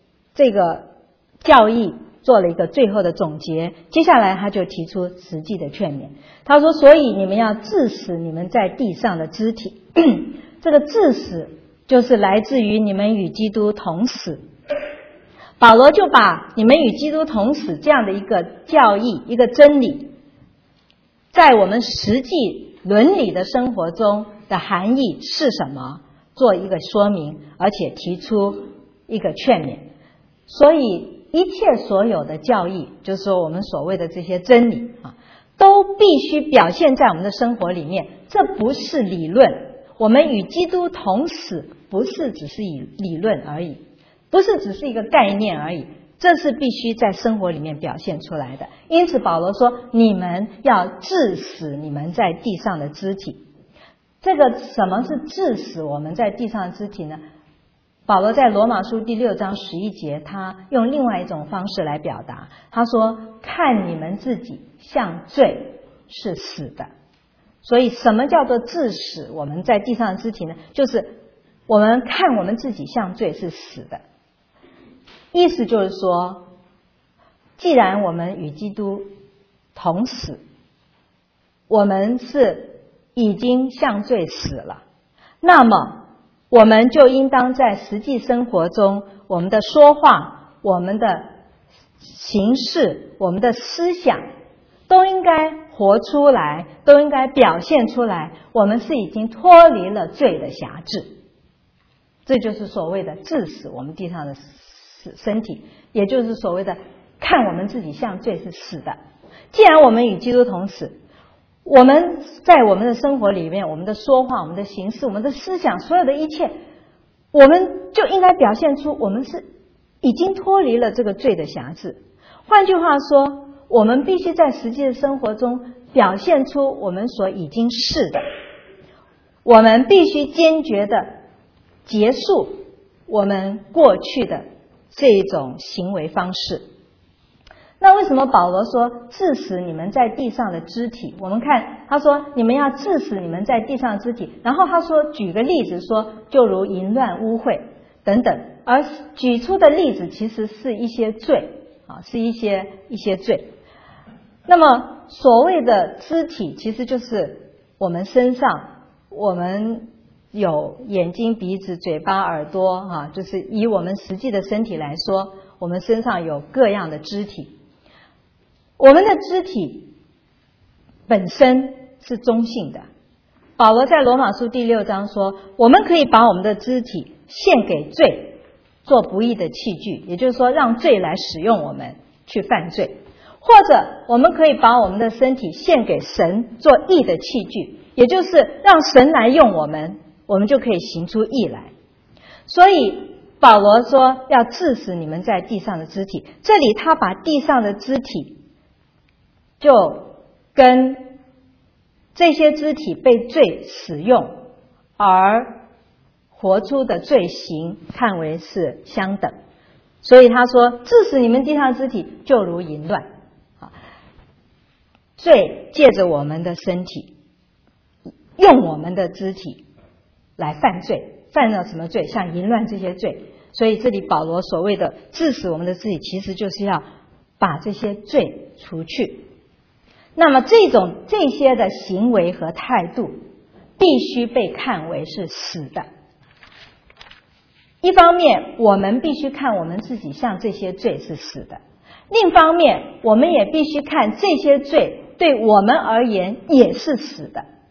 教义做了一个最后的总结。接下来他就提出实际的劝勉，他说所以你们要治死你们在地上的肢体这个治死就是来自于你们与基督同死。保罗就把你们与基督同死这样的一个教义，一个真理，在我们实际伦理的生活中的含义是什么做一个说明，而且提出一个劝勉。所以一切所有的教义，就是说我们所谓的这些真理都必须表现在我们的生活里面。这不是理论，我们与基督同死不是只是理论而已，不是只是一个概念而已，这是必须在生活里面表现出来的。因此保罗说你们要治死你们在地上的肢体。这个什么是治死我们在地上的肢体呢？保罗在罗马书第6章11节，他用另外一种方式来表达，他说看你们自己像罪是死的。所以什么叫做治死我们在地上的肢体呢？就是我们看我们自己像罪是死的。意思就是说，既然我们与基督同死，我们是已经向罪死了，那么我们就应当在实际生活中，我们的说话，我们的行事，我们的思想都应该活出来，都应该表现出来，我们是已经脱离了罪的辖制。这就是所谓的治死我们地上的身体，也就是所谓的看我们自己像罪是死的。既然我们与基督同死，我们在我们的生活里面，我们的说话，我们的行事，我们的思想，所有的一切，我们就应该表现出我们是已经脱离了这个罪的辖制。换句话说，我们必须在实际的生活中表现出我们所已经是的，我们必须坚决的结束我们过去的这种行为方式。那为什么保罗说治死你们在地上的肢体？我们看他说你们要治死你们在地上的肢体，然后他说举个例子说就如淫乱污秽等等，而举出的例子其实是一些罪是一些罪。那么所谓的肢体其实就是我们身上，我们有眼睛鼻子嘴巴耳朵就是以我们实际的身体来说，我们身上有各样的肢体。我们的肢体本身是中性的。保罗在罗马书第6章说，我们可以把我们的肢体献给罪，做不义的器具，也就是说让罪来使用我们去犯罪。或者我们可以把我们的身体献给神，做义的器具，也就是让神来用我们，我们就可以行出义来。所以保罗说要治死你们在地上的肢体，这里他把地上的肢体就跟这些肢体被罪使用而活出的罪行看为是相等。所以他说治死你们地上的肢体就如淫乱。罪借着我们的身体，用我们的肢体来犯罪，犯了什么罪？像淫乱这些罪。所以这里保罗所谓的治死我们的肢体，其实就是要把这些罪除去。那么这些的行为和态度必须被看为是死的。一方面我们必须看我们自己像这些罪是死的，另一方面我们也必须看这些罪对我们而言也是死的。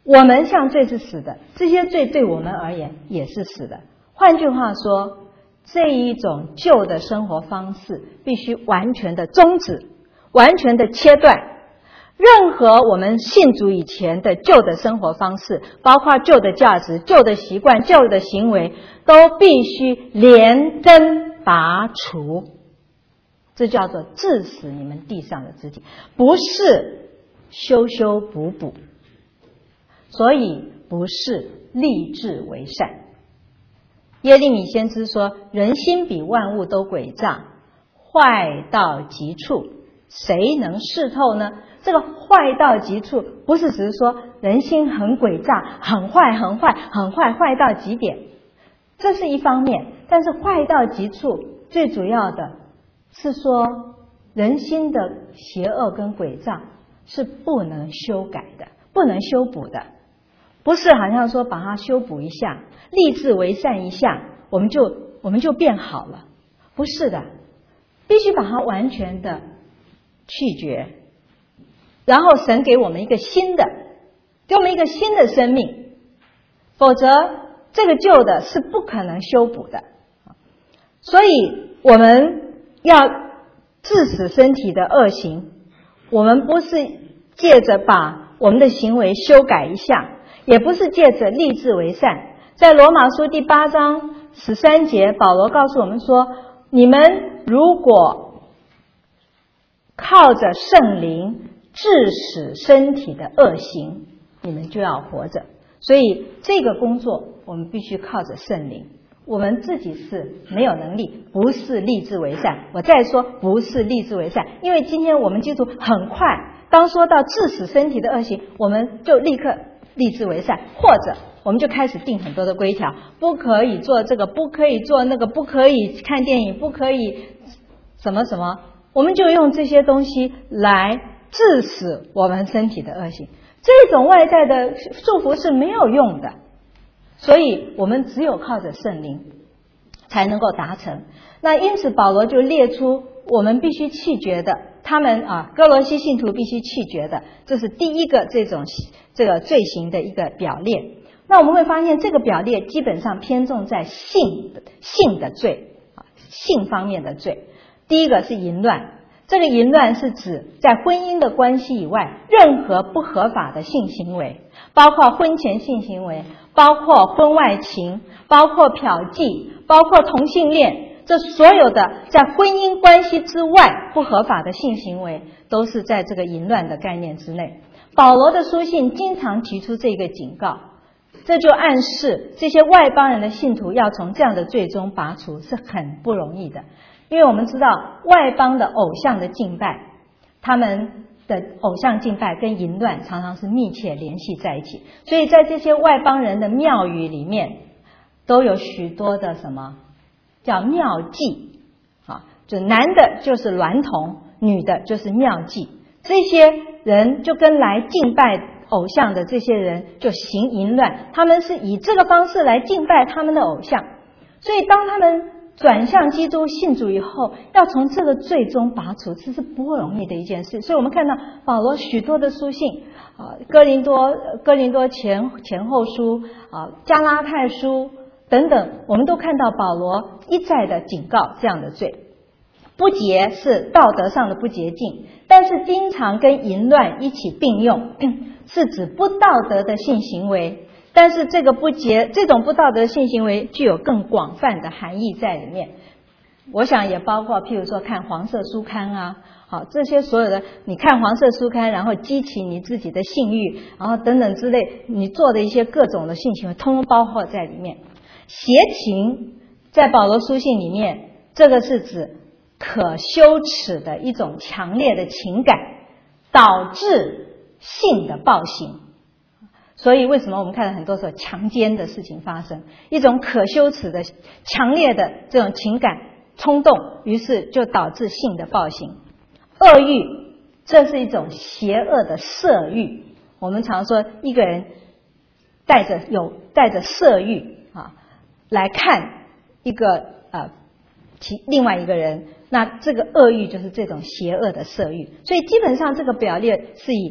我们像罪是死的，这些罪对我们而言也是死的。换句话说，这一种旧的生活方式必须完全的终止，完全的切断。任何我们信主以前的旧的生活方式，包括旧的价值、旧的习惯、旧的行为，都必须连根拔除。这叫做治死你们地上的肢体，不是修修补补，所以不是立志为善。耶利米先知说，人心比万物都诡诈，坏到极处，谁能识透呢？这个坏到极处不是只是说人心很诡诈，很坏很坏很坏，坏到极点，这是一方面。但是坏到极处最主要的是说，人心的邪恶跟诡诈是不能修改的，不能修补的。不是好像说把它修补一下，立志为善一下，我们就变好了，不是的，必须把它完全的去绝。然后神给我们一个新的，给我们一个新的生命，否则这个旧的是不可能修补的。所以我们要治死身体的恶行，我们不是借着把我们的行为修改一下，也不是借着立志为善。在罗马书第8章13节，保罗告诉我们说，你们如果靠着圣灵治死身体的恶行，你们就要活着。所以这个工作我们必须靠着圣灵，我们自己是没有能力，不是立志为善。我再说，不是立志为善，因为今天我们基督很快当说到治死身体的恶行，我们就立刻立志为善，或者我们就开始定很多的规条，不可以做这个，不可以做那个，不可以看电影，不可以什么什么，我们就用这些东西来治死我们身体的恶行。这种外在的束缚是没有用的，所以我们只有靠着圣灵才能够达成。那因此保罗就列出我们必须弃绝的，他们哥罗西信徒必须弃绝的，这是第一个这个罪行的一个表列。那我们会发现这个表列基本上偏重在性的罪，性方面的罪。第一个是淫乱，这个淫乱是指在婚姻的关系以外，任何不合法的性行为，包括婚前性行为，包括婚外情，包括嫖妓，包括同性恋，这所有的在婚姻关系之外不合法的性行为，都是在这个淫乱的概念之内。保罗的书信经常提出这个警告，这就暗示这些外邦人的信徒要从这样的罪中拔除是很不容易的。因为我们知道外邦的偶像的敬拜，他们的偶像敬拜跟淫乱常常是密切联系在一起，所以在这些外邦人的庙宇里面都有许多的什么叫庙妓，就男的就是娈童，女的就是庙妓，这些人就跟来敬拜偶像的这些人就行淫乱，他们是以这个方式来敬拜他们的偶像。所以当他们转向基督信主以后，要从这个罪中拔除，这是不容易的一件事。所以我们看到保罗许多的书信，哥林多前后书，加拉太书等等，我们都看到保罗一再的警告这样的罪。不洁是道德上的不洁净，但是经常跟淫乱一起并用，是指不道德的性行为。但是这种不道德性行为具有更广泛的含义在里面，我想也包括譬如说看黄色书刊这些所有的你看黄色书刊，然后激起你自己的性欲，然后等等之类，你做的一些各种的性行为通通包括在里面。邪情在保罗书信里面，这个是指可羞耻的一种强烈的情感，导致性的暴行。所以为什么我们看到很多时候强奸的事情发生，一种可羞耻的强烈的这种情感冲动，于是就导致性的暴行。恶欲，这是一种邪恶的色欲，我们常说一个人带着色欲来看一个另外一个人，那这个恶欲就是这种邪恶的色欲。所以基本上这个表列是以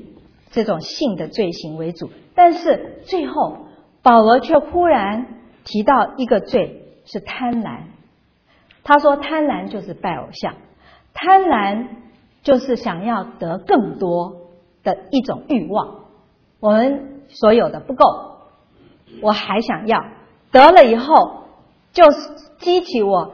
这种性的罪行为主。但是最后保罗却忽然提到一个罪，是贪婪。他说贪婪就是拜偶像，贪婪就是想要得更多的一种欲望。我们所有的不够，我还想要，得了以后就激起我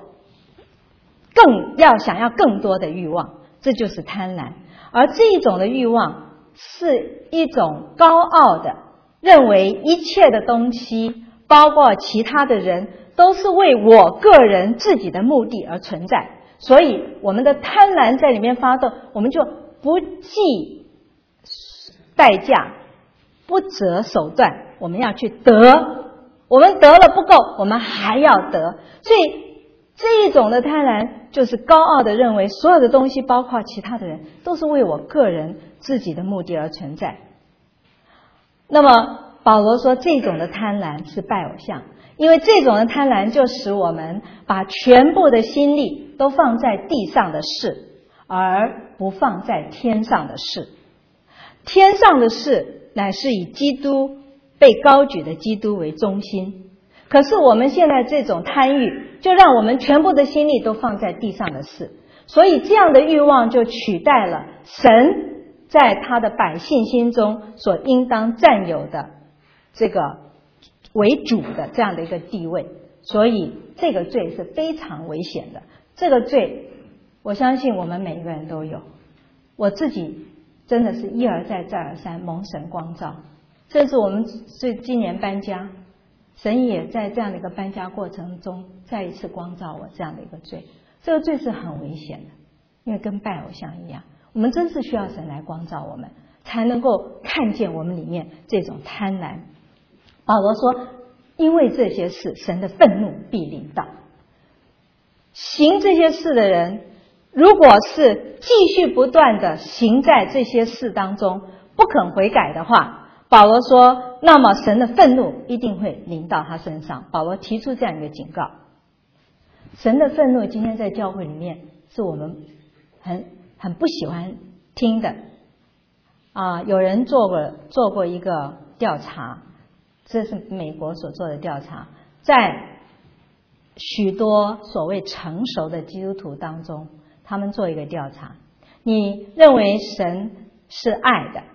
想要更多的欲望，这就是贪婪。而这种的欲望是一种高傲的，认为一切的东西包括其他的人都是为我个人自己的目的而存在，所以我们的贪婪在里面发动，我们就不计代价不择手段，我们要去得，我们得了不够，我们还要得。所以这一种的贪婪就是高傲的认为所有的东西包括其他的人都是为我个人自己的目的而存在。那么保罗说这种的贪婪是拜偶像，因为这种的贪婪就使我们把全部的心力都放在地上的事，而不放在天上的事。天上的事乃是以基督被高举的基督为中心，可是我们现在这种贪欲就让我们全部的心力都放在地上的事，所以这样的欲望就取代了神在他的百姓心中所应当占有的这个为主的这样的一个地位。所以这个罪是非常危险的。这个罪我相信我们每一个人都有，我自己真的是一而再再而三蒙神光照。这是我们今年搬家，神也在这样的一个搬家过程中再一次光照我这样的一个罪。这个罪是很危险的，因为跟拜偶像一样，我们真是需要神来光照我们，才能够看见我们里面这种贪婪。保罗说因为这些事神的愤怒必临到。行这些事的人如果是继续不断的行在这些事当中不肯悔改的话，保罗说那么神的愤怒一定会临到他身上。保罗提出这样一个警告。神的愤怒今天在教会里面是我们很不喜欢听的有人做过一个调查，这是美国所做的调查，在许多所谓成熟的基督徒当中，他们做一个调查，你认为神是爱的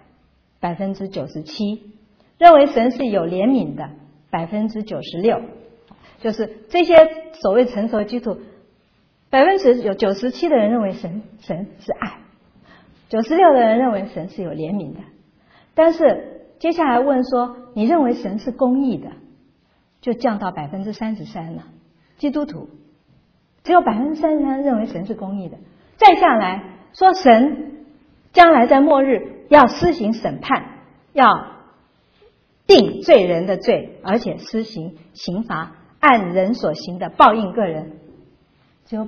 97%， 认为神是有怜悯的 96%， 就是这些所谓成熟的基督徒97%的人认为神是爱，96%的人认为神是有怜悯的。但是接下来问说你认为神是公义的，就降到 33% 了。基督徒只有 33% 认为神是公义的。再下来说神将来在末日要施行审判，要定罪人的罪，而且施行刑罚，按人所行的报应个人，只有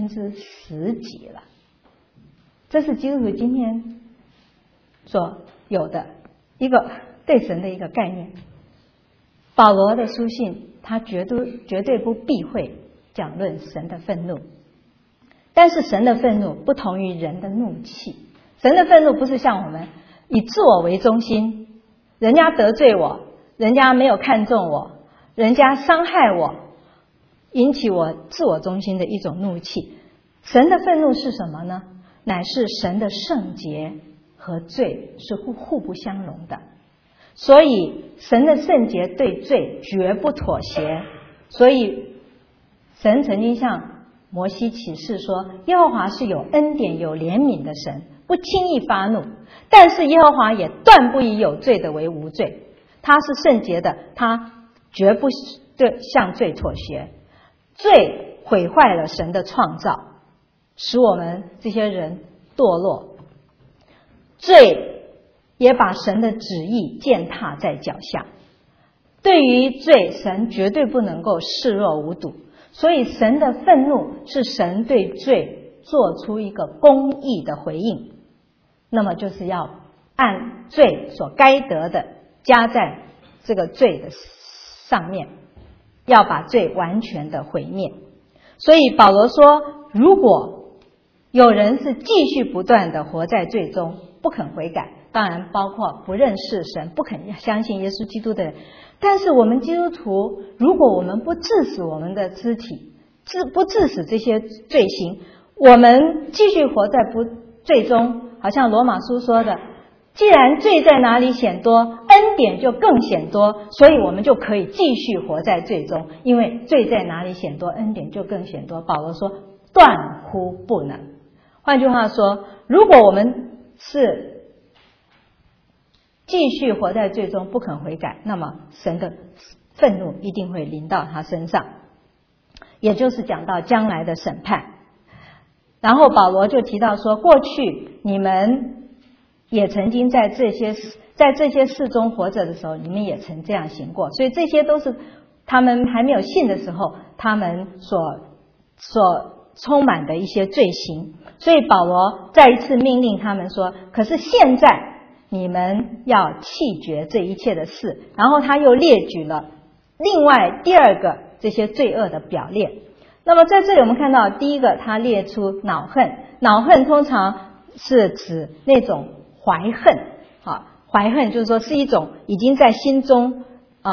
10%几了。这是基督徒今天所有的一个对神的一个概念。保罗的书信他绝对不避讳讲论神的愤怒，但是神的愤怒不同于人的怒气。神的愤怒不是像我们以自我为中心，人家得罪我，人家没有看重我，人家伤害我，引起我自我中心的一种怒气。神的愤怒是什么呢？乃是神的圣洁和罪是互不相容的，所以神的圣洁对罪绝不妥协。所以神曾经向摩西启示说，耶和华是有恩典有怜悯的神，不轻易发怒，但是耶和华也断不以有罪的为无罪。他是圣洁的，他绝不向罪妥协。罪毁坏了神的创造，使我们这些人堕落，罪也把神的旨意践踏在脚下。对于罪，神绝对不能够视若无睹，所以神的愤怒是神对罪做出一个公义的回应，那么就是要按罪所该得的加在这个罪的上面，要把罪完全的毁灭。所以保罗说，如果有人是继续不断的活在罪中不肯悔改， 当然包括不认识神、不肯相信耶稣基督的人。但是我们基督徒，如果我们不治死我们的肢体，不治死这些罪行，我们继续活在不罪中，好像罗马书说的，既然罪在哪里显多，恩典就更显多，所以我们就可以继续活在罪中，因为罪在哪里显多，恩典就更显多。保罗说断乎不能。换句话说，如果我们是继续活在罪中不肯悔改，那么神的愤怒一定会临到他身上，也就是讲到将来的审判。然后保罗就提到说，过去你们也曾经在这些事中活着的时候，你们也曾这样行过，所以这些都是他们还没有信的时候他们所充满的一些罪行。所以保罗再一次命令他们说，可是现在你们要弃绝这一切的事。然后他又列举了另外第二个这些罪恶的表列。那么在这里我们看到，第一个他列出恼恨。恼恨通常是指那种怀恨，怀恨就是说是一种已经在心中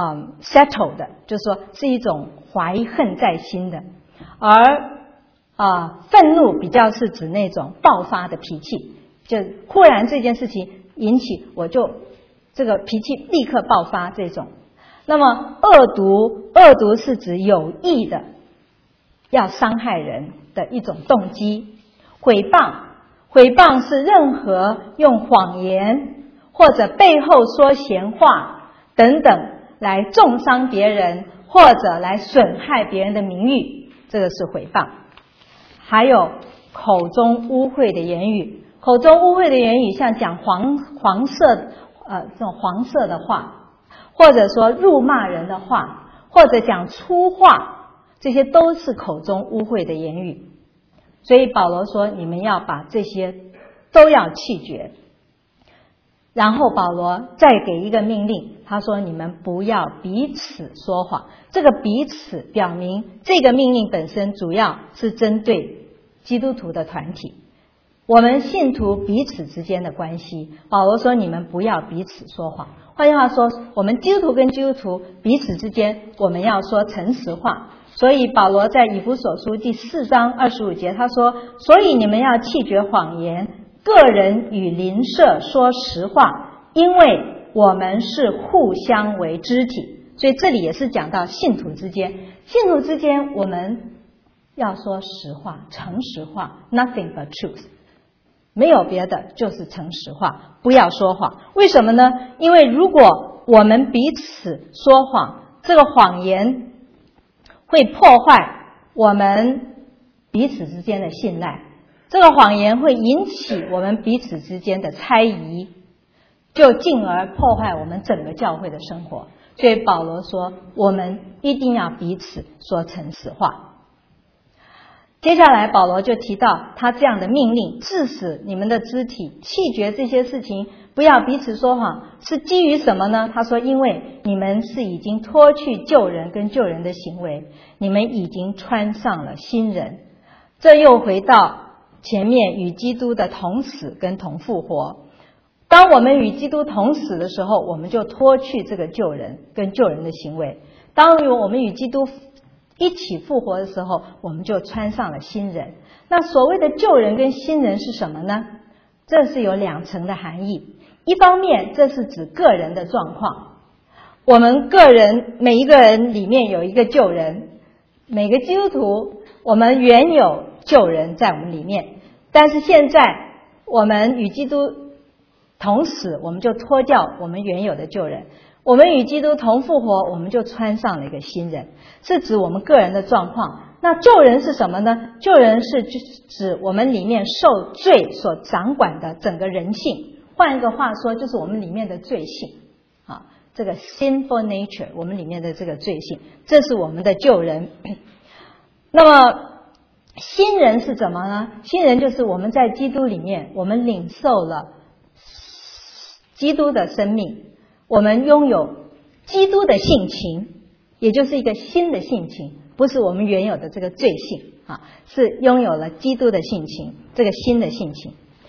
settle 的，就是说是一种怀恨在心的。而愤怒比较是指那种爆发的脾气，就忽然这件事情引起，我就这个脾气立刻爆发这种。那么恶毒是指有意的要伤害人的一种动机。毁谤是任何用谎言或者背后说闲话等等来重伤别人或者来损害别人的名誉，这个是毁谤。还有口中污秽的言语，口中污秽的言语像讲黄色的话，或者说辱骂人的话，或者讲粗话，这些都是口中污秽的言语。所以保罗说你们要把这些都要弃绝。然后保罗再给一个命令，他说你们不要彼此说谎。这个彼此表明这个命令本身主要是针对基督徒的团体，我们信徒彼此之间的关系。保罗说你们不要彼此说谎。换句话说，我们基督徒跟基督徒彼此之间，我们要说诚实话。所以保罗在以弗所书第4章25节他说，所以你们要弃绝谎言，个人与邻舍说实话，因为我们是互相为肢体。所以这里也是讲到信徒之间我们要说实话，诚实话， nothing but truth， 没有别的，就是诚实话，不要说谎。为什么呢？因为如果我们彼此说谎，这个谎言会破坏我们彼此之间的信赖，这个谎言会引起我们彼此之间的猜疑，就进而破坏我们整个教会的生活。所以保罗说我们一定要彼此说诚实话。接下来保罗就提到他这样的命令，治死你们的肢体，弃绝这些事情，不要彼此说谎，是基于什么呢？他说因为你们是已经脱去旧人跟旧人的行为，你们已经穿上了新人。这又回到前面与基督的同死跟同复活。当我们与基督同死的时候，我们就脱去这个旧人跟旧人的行为。当我们与基督一起复活的时候，我们就穿上了新人。那所谓的旧人跟新人是什么呢？这是有2层的含义。一方面这是指个人的状况，我们个人每一个人里面有一个旧人，每个基督徒我们原有旧人在我们里面，但是现在我们与基督同死，我们就脱掉我们原有的旧人，我们与基督同复活，我们就穿上了一个新人，是指我们个人的状况。那旧人是什么呢？旧人是指我们里面受罪所掌管的整个人性，换一个话说就是我们里面的罪性这个 sinful nature， 我们里面的这个罪性，这是我们的旧人。那么新人是什么呢？新人就是我们在基督里面，我们领受了基督的生命，我们拥有基督的性情，也就是一个新的性情，不是我们原有的这个罪性是拥有了基督的性情，这个新的性情。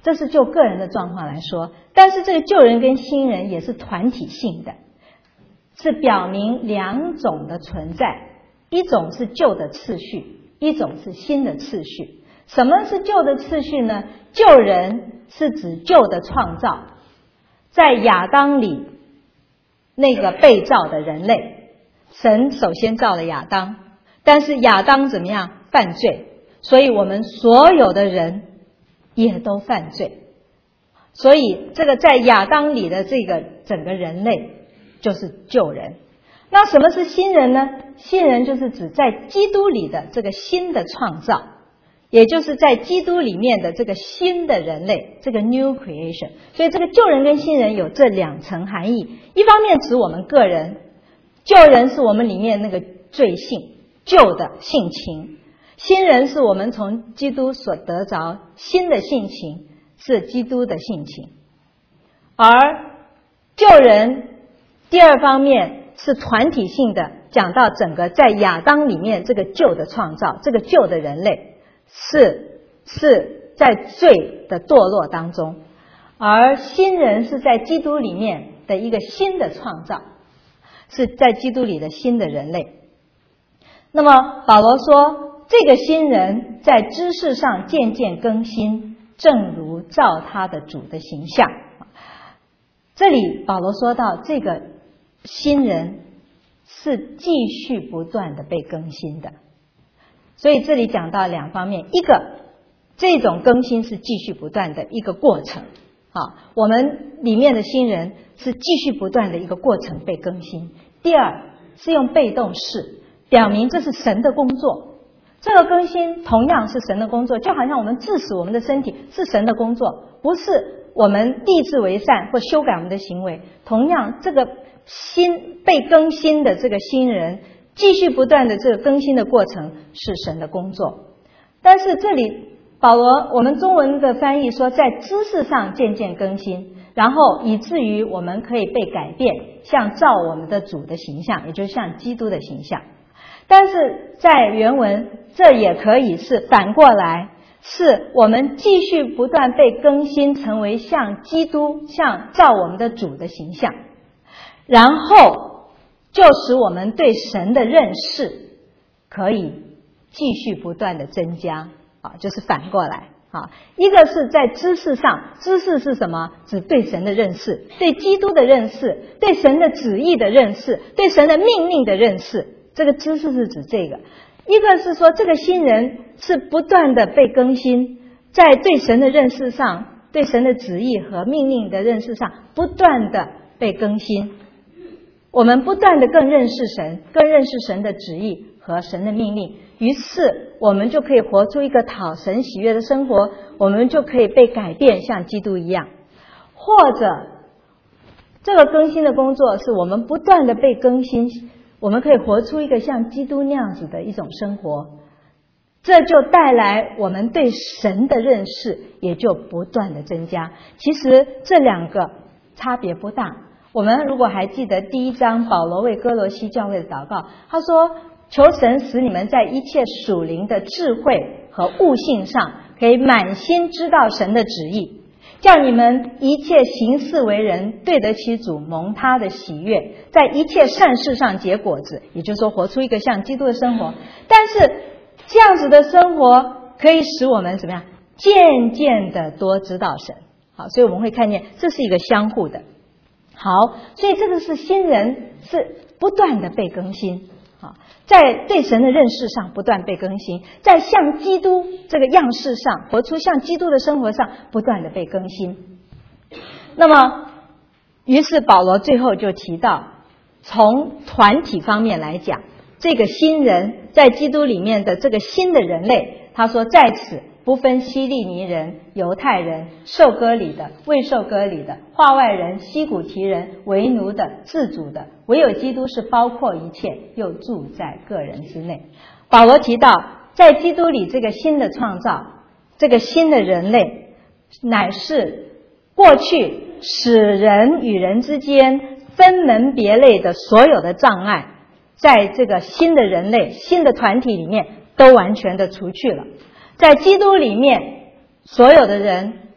这是就个人的状况来说。但是这个旧人跟新人也是团体性的，是表明两种的存在，一种是旧的次序，一种是新的次序。什么是旧的次序呢？旧人是指旧的创造，在亚当里那个被造的人类，神首先造了亚当，但是亚当怎么样？犯罪，所以我们所有的人也都犯罪。所以这个在亚当里的这个整个人类就是旧人。那什么是新人呢？新人就是指在基督里的这个新的创造，也就是在基督里面的这个新的人类，这个 new creation。 所以这个旧人跟新人有这两层含义，一方面指我们个人，旧人是我们里面那个罪性旧的性情，新人是我们从基督所得着新的性情，是基督的性情。而旧人第二方面是团体性的，讲到整个在亚当里面这个旧的创造，这个旧的人类是在罪的堕落当中，而新人是在基督里面的一个新的创造，是在基督里的新的人类。那么保罗说，这个新人在知识上渐渐更新，正如照他的主的形象。这里保罗说到，这个新人是继续不断的被更新的。所以这里讲到两方面，一个这种更新是继续不断的一个过程，我们里面的新人是继续不断的一个过程被更新。第二是用被动式，表明这是神的工作，这个更新同样是神的工作，就好像我们治死我们的身体是神的工作，不是我们立志为善或修改我们的行为。同样这个新被更新的这个新人继续不断的这个更新的过程是神的工作。但是这里保罗我们中文的翻译说在知识上渐渐更新，然后以至于我们可以被改变，像照我们的主的形象，也就是像基督的形象。但是在原文这也可以是反过来，是我们继续不断被更新成为像基督，像照我们的主的形象，然后就使我们对神的认识可以继续不断的增加，就是反过来。一个是在知识上，知识是什么？指对神的认识，对基督的认识，对神的旨意的认识，对神的命令的认识，这个知识是指这个。一个是说这个新人是不断的被更新，在对神的认识上，对神的旨意和命令的认识上不断的被更新，我们不断的更认识神，更认识神的旨意和神的命令，于是我们就可以活出一个讨神喜悦的生活，我们就可以被改变像基督一样。或者这个更新的工作是我们不断的被更新，我们可以活出一个像基督那样子的一种生活，这就带来我们对神的认识也就不断的增加。其实这两个差别不大。我们如果还记得第1章保罗为哥罗西教会的祷告，他说求神使你们在一切属灵的智慧和悟性上可以满心知道神的旨意，叫你们一切行事为人对得起主，蒙他的喜悦，在一切善事上结果子，也就是说活出一个像基督的生活。但是这样子的生活可以使我们怎么样？渐渐的多知道神。好，所以我们会看见这是一个相互的。好，所以这个是新人是不断的被更新，在对神的认识上不断被更新，在像基督这个样式上，活出像基督的生活上不断的被更新。那么于是保罗最后就提到，从团体方面来讲，这个新人在基督里面的这个新的人类，他说在此不分希利尼人、犹太人、受割礼的、未受割礼的、化外人、西古提人、为奴的、自主的，唯有基督是包括一切，又住在个人之内。保罗提到在基督里这个新的创造，这个新的人类，乃是过去使人与人之间分门别类的所有的障碍，在这个新的人类、新的团体里面都完全的除去了。在基督里面，所有的人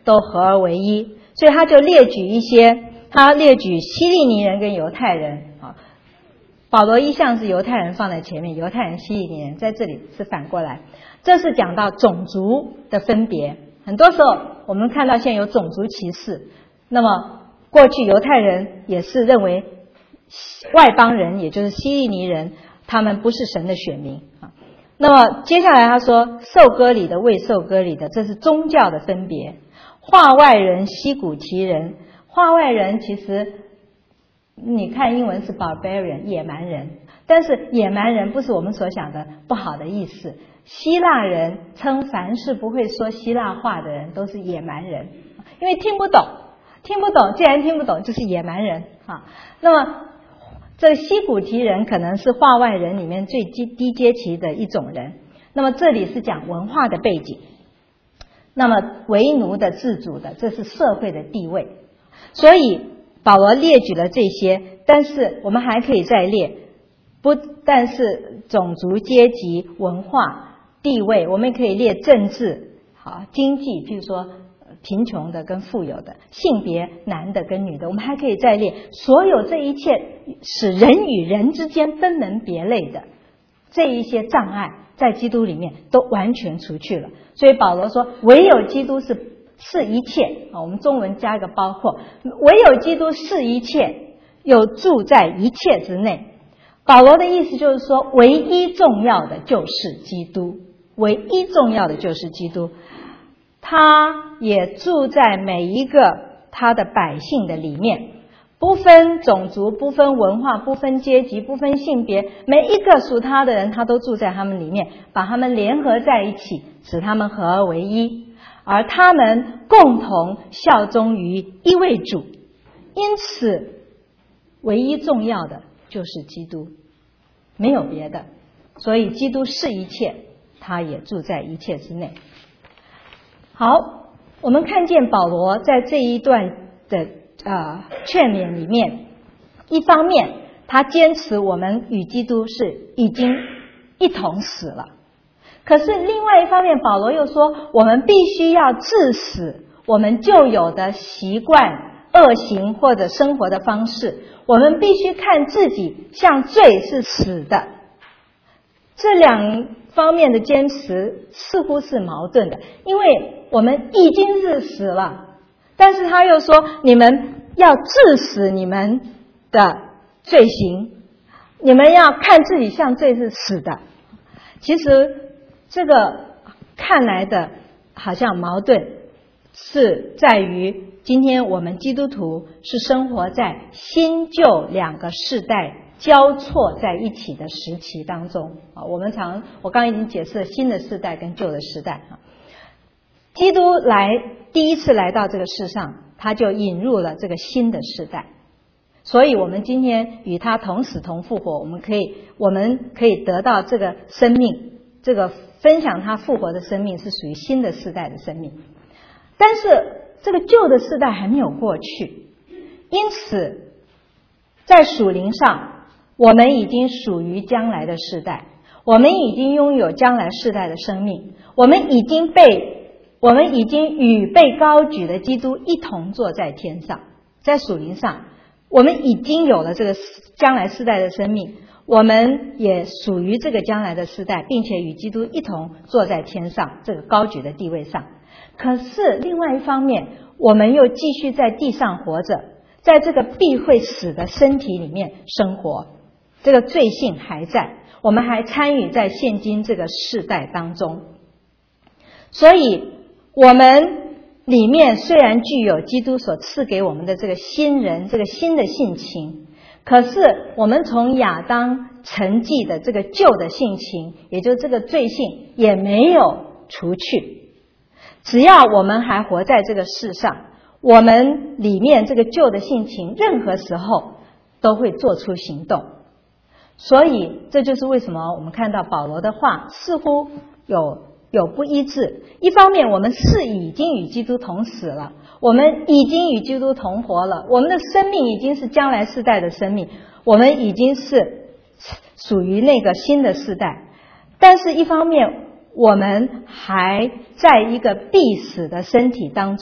都合而为一。所以他就列举一些，他列举希利尼人跟犹太人啊。保罗一向是犹太人放在前面，犹太人希利尼人在这里是反过来。这是讲到种族的分别。很多时候我们看到现在有种族歧视，那么过去犹太人也是认为外邦人，也就是希利尼人，他们不是神的选民啊。那么接下来他说，受割礼的未受割礼的，这是宗教的分别。化外人、西古提人，化外人其实你看英文是 barbarian 野蛮人，但是野蛮人不是我们所想的不好的意思。希腊人称凡是不会说希腊话的人都是野蛮人，因为听不懂，既然听不懂就是野蛮人啊。那么这个西古提人可能是化外人里面最低阶级的一种人。那么这里是讲文化的背景。那么为奴的、自主的，这是社会的地位。所以保罗列举了这些，但是我们还可以再列，不但是种族、阶级、文化、地位，我们也可以列政治、经济，譬如说贫穷的跟富有的，性别男的跟女的，我们还可以再列所有这一切使人与人之间分门别类的这一些障碍，在基督里面都完全除去了。所以保罗说，唯有基督是一切，我们中文加一个包括，唯有基督是一切，又住在一切之内。保罗的意思就是说，唯一重要的就是基督，唯一重要的就是基督，他也住在每一个他的百姓的里面，不分种族，不分文化，不分阶级，不分性别，每一个属他的人，他都住在他们里面，把他们联合在一起，使他们合而为一，而他们共同效忠于一位主。因此唯一重要的就是基督，没有别的。所以基督是一切，他也住在一切之内。好，我们看见保罗在这一段的劝勉里面，一方面他坚持我们与基督是已经一同死了，可是另外一方面保罗又说，我们必须要治死我们旧有的习惯、恶行或者生活的方式，我们必须看自己像罪是死的。这两方面的坚持似乎是矛盾的，因为我们已经是死了，但是他又说，你们要治死你们的罪行，你们要看自己像罪是死的。其实这个看来的好像矛盾，是在于今天我们基督徒是生活在新旧两个世代交错在一起的时期当中。我刚刚已经解释了新的世代跟旧的世代。基督第一次来到这个世上，他就引入了这个新的世代，所以我们今天与他同死同复活，我们可以得到这个生命，这个分享他复活的生命是属于新的世代的生命。但是这个旧的世代还没有过去，因此在属灵上我们已经属于将来的世代，我们已经拥有将来世代的生命，我们已经与被高举的基督一同坐在天上。在属灵上我们已经有了这个将来世代的生命，我们也属于这个将来的世代，并且与基督一同坐在天上这个高举的地位上。可是另外一方面，我们又继续在地上活着，在这个必会死的身体里面生活，这个罪性还在，我们还参与在现今这个世代当中。所以我们里面虽然具有基督所赐给我们的这个新人，这个新的性情，可是我们从亚当承继的这个旧的性情，也就是这个罪性也没有除去。只要我们还活在这个世上，我们里面这个旧的性情任何时候都会做出行动。所以这就是为什么我们看到保罗的话似乎有不一致。一方面我们是已经与基督同死了，我们已经与基督同活了，我们的生命已经是将来世代的生命，我们已经是属于那个新的世代。但是一方面我们还在一个必死的身体当中，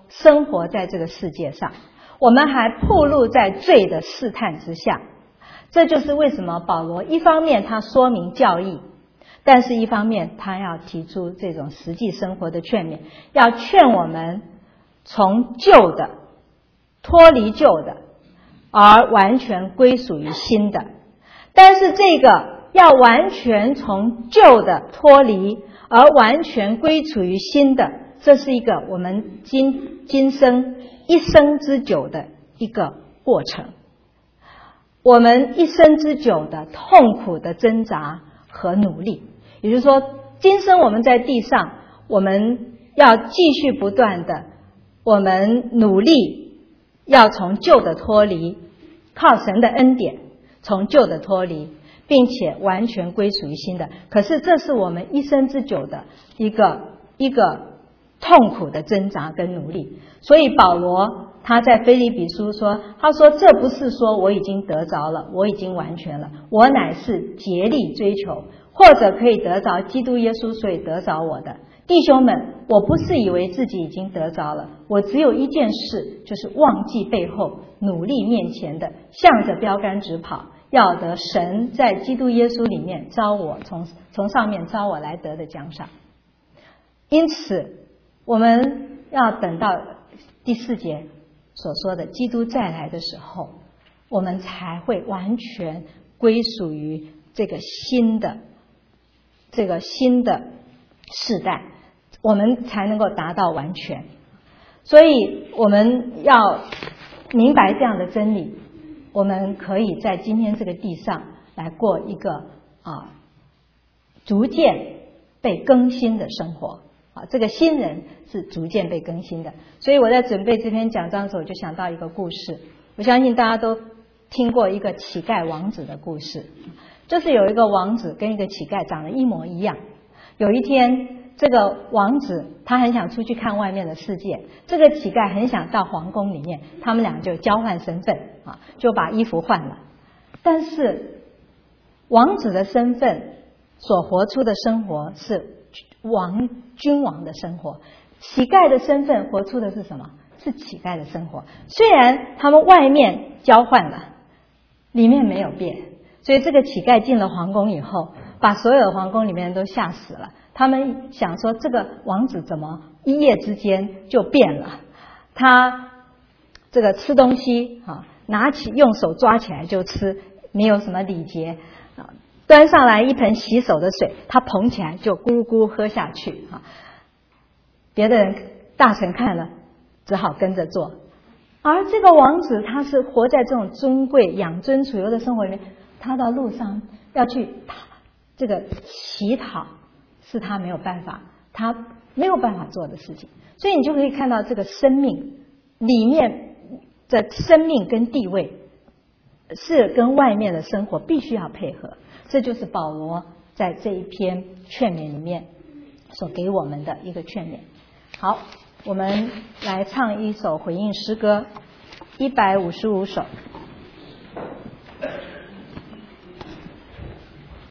生活在这个世界上，我们还暴露在罪的试探之下。这就是为什么保罗一方面他说明教义，但是一方面他要提出这种实际生活的劝勉，要劝我们从旧的脱离旧的，而完全归属于新的。但是这个要完全从旧的脱离而完全归属于新的，这是一个我们今生一生之久的一个过程，我们一生之久的痛苦的挣扎和努力。也就是说，今生我们在地上，我们要继续不断的，我们努力要从旧的脱离，靠神的恩典从旧的脱离，并且完全归属于新的。可是这是我们一生之久的一个痛苦的挣扎跟努力。所以保罗他在腓立比书说，他说这不是说我已经得着了，我已经完全了，我乃是竭力追求，或者可以得着基督耶稣，所以得着我的。弟兄们，我不是以为自己已经得着了，我只有一件事，就是忘记背后，努力面前的，向着标杆直跑，要得神在基督耶稣里面招我，从上面招我来得的奖赏。因此我们要等到第4节所说的基督再来的时候，我们才会完全归属于这个新的世代，我们才能够达到完全。所以我们要明白这样的真理，我们可以在今天这个地上来过一个逐渐被更新的生活。这个新人是逐渐被更新的。所以我在准备这篇讲章的时候，我就想到一个故事，我相信大家都听过一个乞丐王子的故事。就是有一个王子跟一个乞丐长得一模一样，有一天这个王子他很想出去看外面的世界，这个乞丐很想到皇宫里面，他们俩就交换身份就把衣服换了。但是王子的身份所活出的生活是君王的生活，乞丐的身份活出的是什么？是乞丐的生活。虽然他们外面交换了，里面没有变。所以这个乞丐进了皇宫以后，把所有的皇宫里面人都吓死了。他们想说，这个王子怎么一夜之间就变了？他这个吃东西拿起用手抓起来就吃，没有什么礼节端上来一盆洗手的水，他捧起来就咕咕喝下去别的人大臣看了只好跟着做。而这个王子他是活在这种尊贵养尊处优的生活里面，他到路上要去这个乞讨，是他没有办法做的事情。所以你就可以看到这个生命里面的生命跟地位是跟外面的生活必须要配合。这就是保罗在这一篇劝勉里面所给我们的一个劝勉。好，我们来唱一首回应诗歌155首。